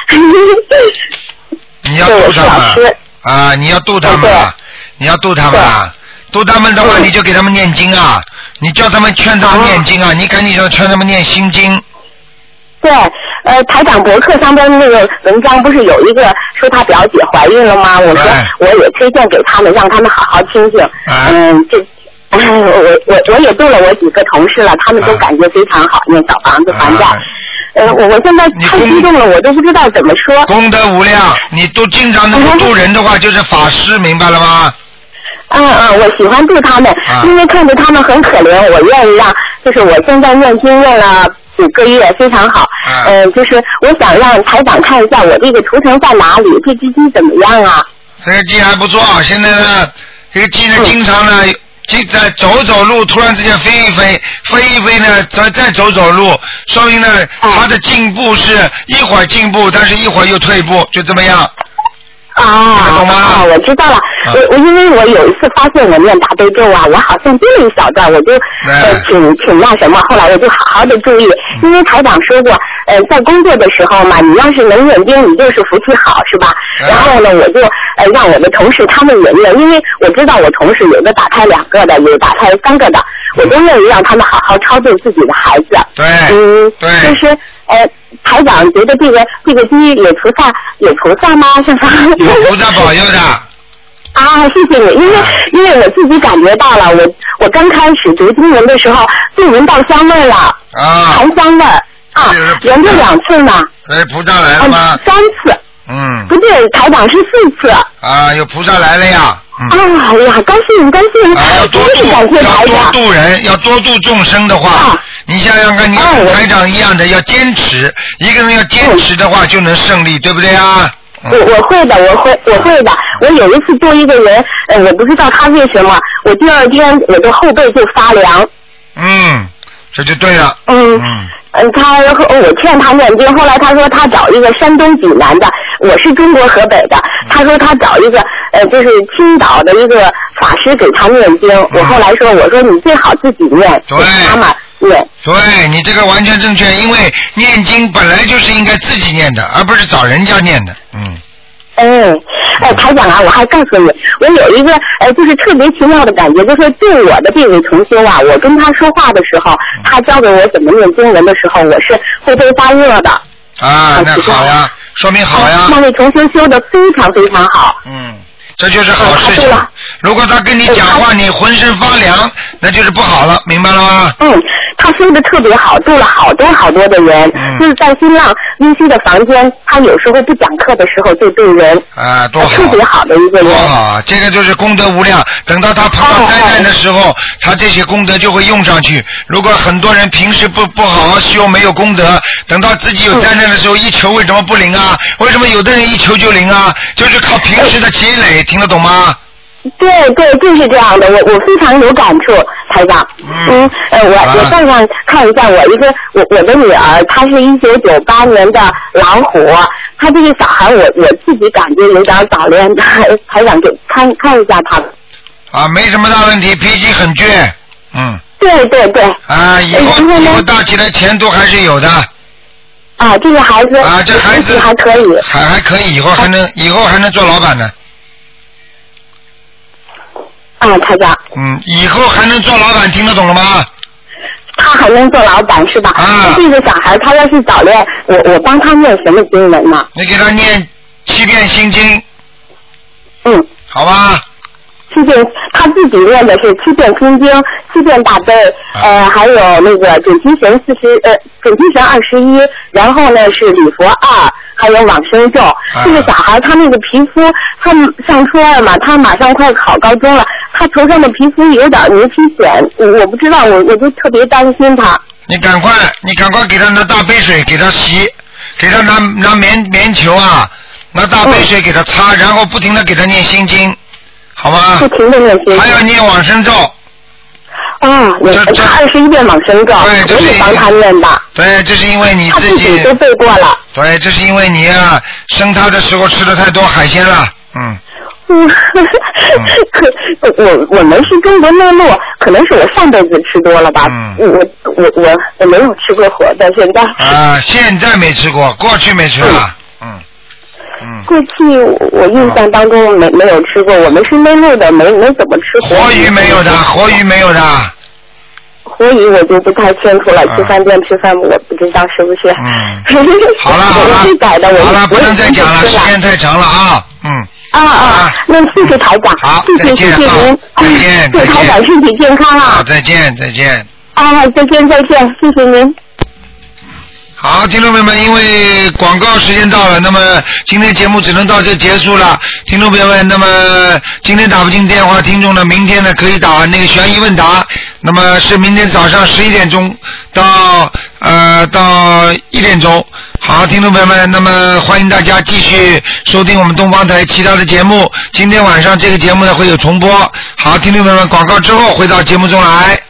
[SPEAKER 1] 你要渡他们啊！你要渡他们啊！你要渡他们啊！渡他们的话，你就给他们念经啊！你叫他们劝他们念经啊！你赶紧要劝他们念心经。
[SPEAKER 11] 对，呃，台长博客上边那个文章不是有一个说他表姐怀孕了吗？我说我也推荐给他们，让他们好好听听。嗯，这。哎，我我我也渡了我几个同事了，他们都感觉非常好，那小房子还债。呃，我我现在太激动了，我都不知道怎么说。
[SPEAKER 1] 功德无量，你都经常能够渡人的话，就是法师，明白了吗？
[SPEAKER 11] 嗯嗯，我喜欢渡他们，啊、因为看着他们很可怜，我愿意让，就是我现在念经念了五个月，非常好。嗯、呃，就是我想让台长看一下我这个图腾在哪里，这只鸡怎么样啊？
[SPEAKER 1] 这个鸡还不错，现在呢，这个鸡呢，经常呢。嗯就在走走路，突然之间飞一飞，飞一飞呢，再再走走路，说明呢，他的进步是一会儿进步，但是一会儿又退步，就这么样。
[SPEAKER 11] 啊，
[SPEAKER 1] 懂吗？
[SPEAKER 11] 啊，我知道了。啊、我我因为我有一次发现我念大悲咒啊，我好像丢了一小段，我就呃挺挺那什么，后来我就好好的注意，嗯、因为台长说过，呃，在工作的时候嘛，你要是能念经，你就是福气好，是吧？啊、然后呢，我就呃让我的同事他们也念，因为我知道我同事有的打胎两个的，有打胎三个的，我都愿意让他们好好超度自己的孩子。
[SPEAKER 1] 对，
[SPEAKER 11] 嗯，
[SPEAKER 1] 对，
[SPEAKER 11] 就是呃。台长觉得这个这个鸡有菩萨有菩萨吗？是吧？
[SPEAKER 1] 有菩萨保佑的。
[SPEAKER 11] 啊，谢谢你，因为、啊、因为我自己感觉到了，我我刚开始读经文的时候就闻到香味了，
[SPEAKER 1] 啊，
[SPEAKER 11] 檀香味啊，连着两次呢。
[SPEAKER 1] 哎，菩萨来了吗？
[SPEAKER 11] 啊、三次。
[SPEAKER 1] 嗯。
[SPEAKER 11] 不对，台长是四次。
[SPEAKER 1] 啊，有菩萨来了呀。
[SPEAKER 11] 嗯、啊，哎呀，高兴高兴！
[SPEAKER 1] 啊，要多度，要多度人，要多度众生的话。啊你想想看，你要跟台长一样的，要坚持。一个人要坚持的话，就能胜利，对不对啊？
[SPEAKER 11] 我我会的，我会我会的。我有一次做一个人，呃，我不知道他为什么，我第二天我的后背就发凉。
[SPEAKER 1] 嗯，这就对了。
[SPEAKER 11] 嗯嗯，他我劝他念经，后来他说他找一个山东济南的，我是中国河北的，他说他找一个呃就是青岛的一个法师给他念经。嗯、我后来说，我说你最好自己念，
[SPEAKER 1] 对
[SPEAKER 11] 妈妈。对，
[SPEAKER 1] 对你这个完全正确，因为念经本来就是应该自己念的，而不是找人家念的。嗯。
[SPEAKER 11] 哎，哎，台长啊，我还告诉你，我有一个呃，就是特别奇妙的感觉，就是对我的这位同修啊，我跟他说话的时候，他教给我怎么念经文的时候，我是会被发热的。
[SPEAKER 1] 啊，那好呀，说明好呀。
[SPEAKER 11] 那位同修修的非常非常好。
[SPEAKER 1] 嗯。这就是好事情。嗯、如果他跟你讲话，你浑身发凉，那就是不好了，明白了吗？
[SPEAKER 11] 嗯，他修的特别好，度了好多好多的人。嗯、就是在新浪温馨的房间，他有时候不讲课的时候就对人。
[SPEAKER 1] 啊，多好！
[SPEAKER 11] 特别好的一个人。
[SPEAKER 1] 多好啊！这个就是功德无量。等到他碰到灾难的时候，哎哎他这些功德就会用上去。如果很多人平时不不好好修，没有功德，等到自己有灾难的时候，嗯、一求为什么不灵啊？为什么有的人一求就灵啊？就是靠平时的积累。听得懂吗？
[SPEAKER 11] 对对，就是这样的，我我非常有感触，台长。嗯，嗯呃，我、啊、我再看看一下我一个我我的女儿，她是一九九八年的老虎，她这个小孩我我自己感觉有点早恋的，台长给看看一下她。
[SPEAKER 1] 啊，没什么大问题，脾气很倔，嗯。
[SPEAKER 11] 对对对。
[SPEAKER 1] 啊，以后以后大起来前途还是有的。
[SPEAKER 11] 啊，这个孩子
[SPEAKER 1] 啊，这孩子
[SPEAKER 11] 还可以，
[SPEAKER 1] 还还可以，以后还能、啊、以后还能做老板呢。
[SPEAKER 11] 啊，台长。
[SPEAKER 1] 嗯，以后还能做老板，听得懂了吗？
[SPEAKER 11] 他还能做老板是吧？啊。这个小孩他要是早恋，我我帮他念什么经文呢？
[SPEAKER 1] 你给他念七遍心经。
[SPEAKER 11] 嗯。
[SPEAKER 1] 好吧。
[SPEAKER 11] 七遍，他自己念的是七遍心经，七遍大悲，啊、呃，还有那个准提神四十，呃，准提神二十一，然后呢是礼佛二，还有往生咒。啊、这个小孩他那个皮肤，他上初二嘛，他马上快考高中了，他头上的皮肤有点牛皮癣，我不知道，我我就特别担心他。
[SPEAKER 1] 你赶快，你赶快给他拿大杯水给他洗，给他拿拿棉棉球啊，拿大杯水给他擦，嗯、然后不停的给他念心经。好吗？
[SPEAKER 11] 不停的念经，
[SPEAKER 1] 还要念往生咒。
[SPEAKER 11] 啊，这这二十一遍往生咒，
[SPEAKER 1] 对，这是
[SPEAKER 11] 帮他念的。
[SPEAKER 1] 对，这是因为你自己。
[SPEAKER 11] 他自己都背过了。
[SPEAKER 1] 对，这是因为你啊，生他的时候吃的太多海鲜了，嗯。
[SPEAKER 11] 嗯，可我我们是中国内陆，可能是我上辈子吃多了吧。嗯。我我我我没有吃过活的，现在。
[SPEAKER 1] 啊，现在没吃过，过去没吃啊。嗯。嗯，
[SPEAKER 11] 过去我印象当中没没有吃过，我们是内陆的，没没怎么吃活鱼。
[SPEAKER 1] 活鱼没有的，活鱼没有的。
[SPEAKER 11] 活鱼我就不太清楚了，去饭店吃饭我不知道是不是。
[SPEAKER 1] 嗯。好了好了。
[SPEAKER 11] 我是改的，我
[SPEAKER 1] 好了，不能再讲了，时间太长了啊。嗯。
[SPEAKER 11] 啊啊，那谢谢台长，
[SPEAKER 1] 好，
[SPEAKER 11] 谢谢谢谢您，
[SPEAKER 1] 再见，
[SPEAKER 11] 祝台长身体健康啊。
[SPEAKER 1] 好，再见再见。
[SPEAKER 11] 啊，再见再见，谢谢您。
[SPEAKER 1] 好，听众朋友们，因为广告时间到了，那么今天节目只能到这结束了。听众朋友们，那么今天打不进电话，听众呢，明天呢可以打那个悬疑问答，那么是明天早上十一点钟到呃到一点钟。好，听众朋友们，那么欢迎大家继续收听我们东方台其他的节目。今天晚上这个节目呢会有重播。好，听众朋友们，广告之后回到节目中来。